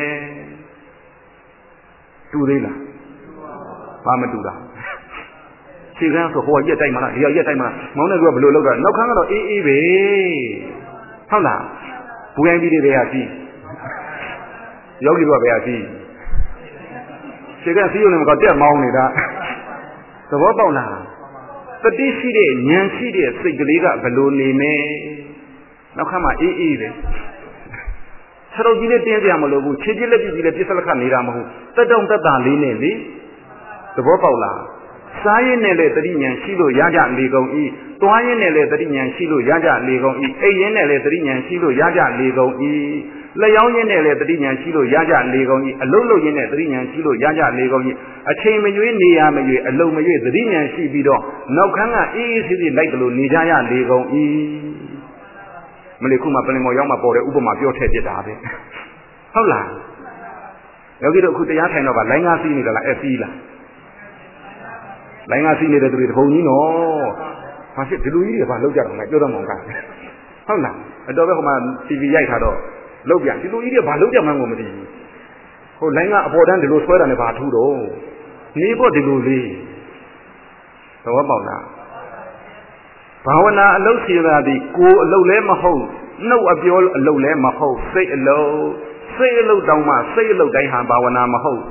တူသေးလားဘာမတူတာခြေခမ်းဆိုဟိုရက်တိုက်မလားဒီရက်တိုက်မလားမောင်းတဲ့သူကဘယ်လိုလုပ်တာနောက်ခမ်းကတော့အေးအေးပဲဟုတ်လားဘူရိုင်းပြီးတွေကစီးယောဂီတို့ကဘယ်ဟာစီးခြေကစီးရုံနဲ့မကတက်မောင်းနေတာသဘောပေါက်လားတတိရှိတဲ့ဉာဏ်ရှိတဲ့စိတ်ကလေးကဘယ်လိုနေမလဲနောက်ခါမှအေးအေးပဲဆရာကြီးလည်းတင်းပြမလို့ဘူးခြေကြီးလက်ပြကြီးလည်းပြစ်စလက်ခနေတာမဟုတ်တက်တုံတက်တာလေးနဲ့လေသဘောပေါက်လားစားရင်နဲ့လေတတိဉာဏ်ရှိလို့ရကြလေကုန်ဤသွားရင်နဲ့လေတတိဉာဏ်ရှိလို့ရကြလေကုန်ဤအိပ်ရင်နဲ့လေတတိဉာဏ်ရှိလို့ရကြလေကုန်ဤလျောင်းရင်းနဲ့လေတတိဉာဏ်ရှိလို့ရကြလေကုန်ကြီးအလုံးလုံးရင်းနဲ့တတိဉာဏ်ရှိလို့ရကြလေကုန်ကြီးအချိန်မရွေးနေရမရွေးအလုံးမရွေးတတိဉာဏ်ရှိပြီးတော့နောက်ခန်းကအေးအေးဆေးဆေးလိုက်တယ်လို့နေကြရလေကုန်၏မလေးခုမှပလင်မော်ရောက်မှပေါ်တဲ့ဥပမာပြောထည့်ပြတာပဲဟုတ်လားယောဂီတို့အခုတရားထိုင်တော့ကလိုင်းကားစီးနေတယ်လားအစီးလားလိုင်းကားစီးနေတဲ့သူတွေတပုံကြီးနော်ဘာဖြစ်ဒီလူကြီးတွေဘာလောက်ကြတော့လဲပြောတော့မှောင်ကားဟုတ်လားအတော်ပဲဟိုမှာ တီဗီ ရိုက်ထားတော့လောက်ပြန်ဒီလူကြီးတွေဘာလောက်ကြမှန်းကိုမသိဘူးဟိုလိုင်းကအပေါ်တန်းဒီလိုဆွဲတာနဲ့ဘာထူးတော့နေဖို့ဒီလိုလေးသဘောပေါက်လားဘာဝနာအလုပ်စီတာဒီကိုအလုပ်လဲမဟုတ်နှုတ်အပြောအလုပ်လဲမဟုတ်စိတ်အလုပ်စိတ်အလုပ်တောင်မှစိတ်အလုပ်တိုင်းဟာဘာဝနာမဟုတ်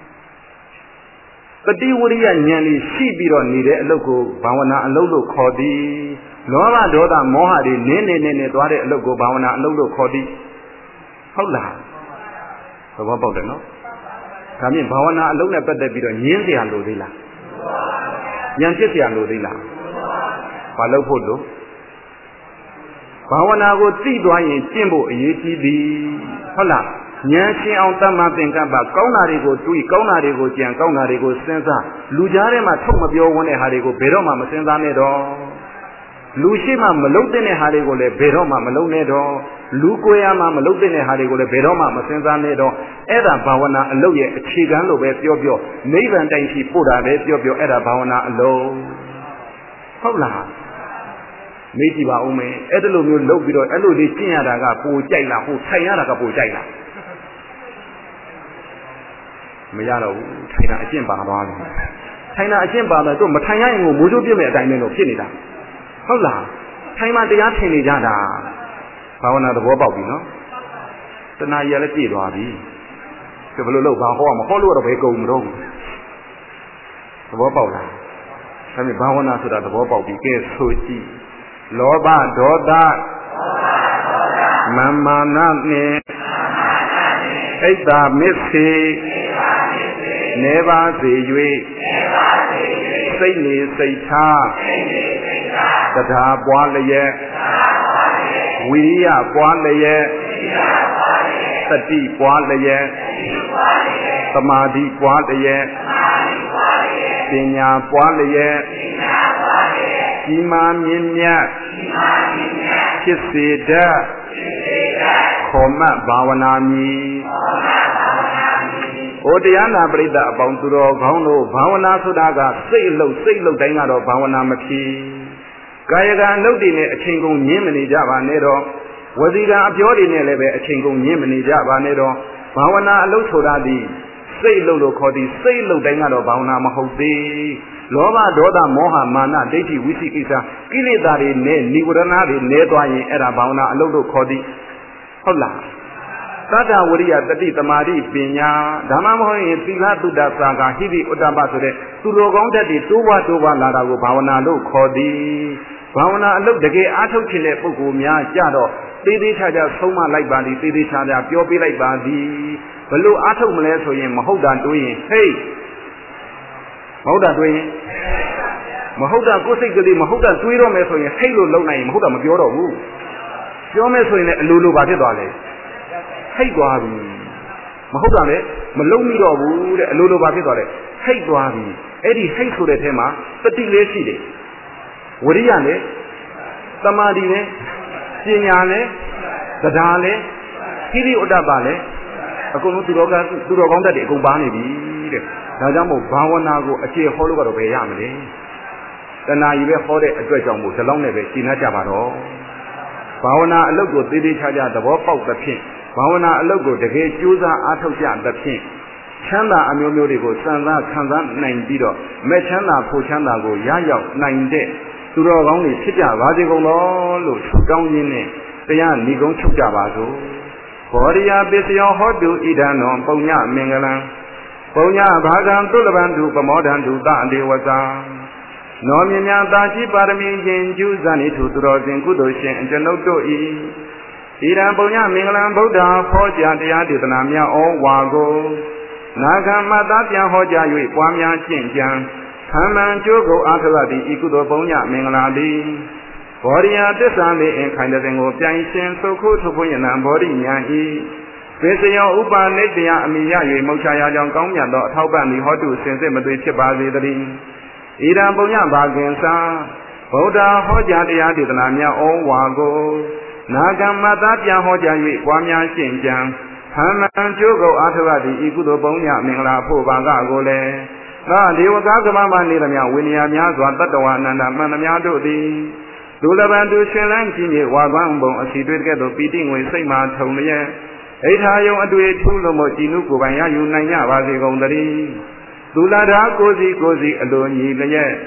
တတိဝရိယဉာဏ်လေးရှိပြီးတော့နေတဲ့အလုပ်ကိုဘာဝနာအလုပ်လို့ခေါ်သည်လောဘဒေါသမောဟတွေနင်းနေနေနေသွားတဲ့အလုပ်ကိုဘာဝနာအလုပ်လို့ခေါ်သည်ဟုတ်လားသဘောပေါက်တယ်နော်ဒါဖြင့်ဘာဝနာအလုပ်နဲ့ပတ်သက်ပြီးတော့ညင်းเสียလို့သေးလားဉာဏ်ဖြစ်เสียလို့သေးလားဘာလုပ်ဖို့လို့ဘာဝနာကိုသိသွားရင်ကျင့်ဖို့အရေးကြီးသည်ဟုတ်လားဉာဏ်ရှင်းအောင်တမ္မာသင်္ကပ္ပကောင်းတာတွေကိုတွေးကောင်းတာတွေကိုကြံကောင်းတာတွေကိုစဉ်းစားလူကြားထဲမှာထုတ်မပြောဝန်းတဲ့ဟာတွေကိုဘယ်တော့မှမစဉ်းစားနဲ့တော့လူရှိမှမလုံတဲ့ဟာတွေကိုလည်းဘယ်တော့မှမလုံနဲ့တော့လူကိုယ်ရမှမလုံတဲ့ဟာတွေကိုလည်းဘယ်တော့မှမစဉ်းစားနဲ့တော့အဲ့ဒါဘာဝနာအလုပ်ရဲ့အခြေခံလို့ပဲပြောပြောနိဗ္ဗာန်တိုင်ရှိပို့တာပဲပြောပြောအဲ့ဒါဘာဝနာအလုပ်ဟုတ်လားမေးကြည့်ပါဦးမယ်အဲ့ဒါလိုမျိုးလုပ်ပြီးတော့အဲ့လိုလေးကျင့်ရတာကပိုကြိုက်လားဟိုထိုင်ရတာကပိုကြိုက်လားမရတော့ဘူးထိုင်တာအကျင့်ပါသွားတယ်ထိုင်တာအကျင့်ပါမယ်တို့မထိုင်ရရင်ကိုမိုးချိုးပြစ်မဲ့အတိုင်းပဲလို့ဖြစ်နေတာဟုတ်လားထိုင်မှတရားထင်နေကြတာဘာဝနာသဘောပေါက်ပြီနော်တဏှာရလည်းပြည့်သွားပြီဒီဘယ်လိုလုပ်ဘာဟောမဟောလို့တော့ဘယ်ကုန်မတော့ဘူးသဘောပေါက်လားဒါပေမဲ့ဘာဝနာဆိုတာသဘောပေါက်ပြီကဲဆိုကြည့်လောဘဒေါသမမာနနှင့်ဣဒ္ဓမစ္စေနေပါစေ၍စိတ်နေစိတ်ထားတရားပွားလျက်ဝိရိယပွားလျက်သတိပွားလျက်သမာဓိပွားလျက်ပညာပွားလျက်ကြီးမားမြင့်မြတ်ဖြစ်စေတတ်ခေါ်မှဘာဝနာမည်ဩတရားနာပရိသတ်အပေါင်းသူတော်ကောင်းတို့ဘာဝနာဆိုတာကစိတ်အလုပ်စိတ်အလုပ်တိုင်းကတော့ဘာဝနာမဖြစ်ကာယကံအလုပ်တွေနဲ့အချိန်ကုန်ညင်းမနေကြပါနဲ့တော့ဝစီကံအပြောတွေနဲ့လည်းပဲအချိန်ကုန်ညင်းမနေကြပါနဲ့တော့ဘာဝနာအလုပ်ဆိုတာဒီစိတ်အလုပ်လို့ခေါ်သည်စိတ်အလုပ်တိုင်းကတော့ဘာဝနာမဟုတ်သေးလောဘဒေါသမောဟမာနဒိဋ္ဌိဝိသိကိစ္စကိလေသာတွေနဲ့និဝရဏတွေနဲသွားရင်အဲ့ဒါဘာဝနာအလုပ်လို့ခေါ်သည်ဟုတ်လားသတ္တဝရိယတတိသမာဓိပညာဒါမှမဟုတ်ရင်သီလသုဒ္ဓသာကဟိတိဥတ္တပဆိုတဲ့သူတော်ကောင်းတတ်တွေတိုးပွားတိုးပွားလာတာကိုဘာဝနာလို့ခေါ်သည်ဘာဝနာအလုပ်တကယ်အားထုတ်ခြင်းတဲ့ပုဂ္ဂိုလ်များကြတော့သေးသေးချာချာဆုံးမလိုက်ပါသည်သေးသေးချာချာပြောပြလိုက်ပါသည်ဘလို့အားထုတ်မလဲဆိုရင်မဟုတ်တာတွေးရင်ဟေးမဟုတ်တာတွေးရင်မဟုတ်တာကိုယ်စိတ်ကလေးမဟုတ်တာတွေးတော့မယ်ဆိုရင်ဟိတ်လို့လုံနိုင်ရင်မဟုတ်တာမပြောတော့ဘူးပြောမယ်ဆိုရင်လည်းအလိုလိုပါဖြစ်သွားလေဟိတ်သွားပြီမဟုတ်တာလေမလုံမိတော့ဘူးတဲ့အလိုလိုပါဖြစ်သွားတယ်ဟိတ်သွားပြီအဲ့ဒီဟိတ်ဆိုတဲ့ထဲမှာတတိလေးရှိတယ်ဝရိယနဲ့သမာဓိနဲ့ပညာနဲ့တရားနဲ့ဟိရိဥဒ္ဒပနဲ့အကုန်လုံးသူတော်ကသူတော်ကောင်းတတ်တယ်အကုန်ပါနေပြီတဲ့ဒါကြောင့်မို့ဘာဝနာကိုအခြေဟောလို့ကတော့ဘယ်ရမလဲတဏှာကြီးပဲဟောတဲ့အတွက်ကြောင့်မို့ဒီလောက်နဲ့ပဲရှင်းနှကြပါတော့ဘာဝနာအလုပ်ကိုသေးသေးချာချာသဘောပေါက်သဖြင့်ဘာဝနာအလုပ်ကိုတကယ်ကြိုးစားအားထုတ်ကြသဖြင့်ချမ်းသာအမျိုးမျိုးတွေကိုစံစားခံစားနိုင်ပြီးတော့မဲ့ချမ်းသာဖို့ချမ်းသာကိုရရောက်နိုင်တဲ့သူတော်ကောင်းတွေဖြစ်ကြပါစေကုန်တော်လို့ဆုတောင်းရင်းနဲ့တရားဏီကုံချုပ်ကြပါစို့ဘောရိယပစ္စယောဟောတုဣဒံနောပုံညမင်္ဂလံပုံညဘာဂံသုလဗံတုပမောဒံတုတအဒေဝဇာနောမြညာတာရှိပါရမီရှင်ကျူးဇာနိထုသူတော်ရှင်ကုသိုလ်ရှင်အကျွန်ုပ်တို့ဤဣဒံပုံညမင်္ဂလံဗုဒ္ဓဟောကြားတရားဒေသနာများဩဝါကိုနာဂမတပြန်ဟောကြား၍ပွားများကျင့်ကြံသမ္မံကျိုးကိုအာသလတိဤကုသိုလ်ပုံညမင်္ဂလာတိဘောရိယတစ္ဆာမေအင်ခိုင်တဲ့ကိုပြိုင်ရှင်သုခုထုဖွင့်ရနံဘောရိညာဤပေစယောဥပါနိတ္တယအမိယ၍မောချရာကြောင့်ကောင်းမြတ်သောအထောက်ပံ့သည်ဟောတုစင်စစ်မသွေဖြစ်ပါစေတည်းဣဒံပုံညဘာကင်္စာဗုဒ္ဓဟောကြားတရားဒေသနာများဩဝါကိုနာဂမတပြန်ဟောကြား၍ပွားများရှင်းကြံသမ္မံကျိုးကိုအာထဝတိဤကုသိုလ်ပုံညမင်္ဂလာဖို့ဘာကကိုလည်းသာဒေဝကာကမမနေသမျှဝိနည်းများစွာတတ္တဝအနန္တမှန်သမျှတို့သည်ဒုလဘံသူရှင်လန်းကြီးမြေဝါပန်းဘုံအစီတွေ့တဲ့ကဲ့သို့ပီတိငွေစိတ်မှထုံလျက်ဣထာယုံအတွေ့ထူးလို့မို့ကြည်နုကိုယ်ပိုင်ရယူနိုင်ကြပါစေကုန်သတည်းဒုလဓာကိုစီကိုစီအလိုညီလျက်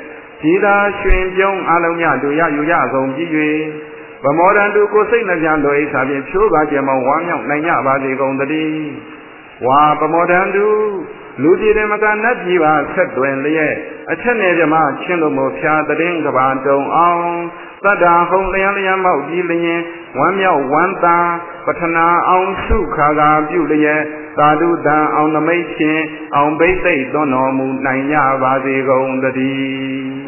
ဒီသာရွှင်ပြုံးအလုံးမြတို့ရယူရကုန်ကြည်၍ဗမောဒံတုကိုစိတ်နှပြလိုအိစာဖြင့်ဖြိုးပါကြမောဝမ်းမြောက်နိုင်ကြပါစေကုန်သတည်းဝါဗမောဒံတုလူပြည်တယ်မကနတ်ပြည်ပါဆက်တွင်လျက်အထက်နယ်ပြမချင်းတို့မို့ဖြာတည်င်းကဘာတုံအောင်သတ္တာဟုံလျံလျံမောက်ပြီးလျင်ဝမ်းမြောက်ဝမ်းသာပထနာအောင်စုခါကာပြုလျက်သာဓုတံအောင်နမိတ်ချင်းအောင်ဘိသိက်သွန်းတော်မူနိုင်ကြပါစေကုန်သတည်း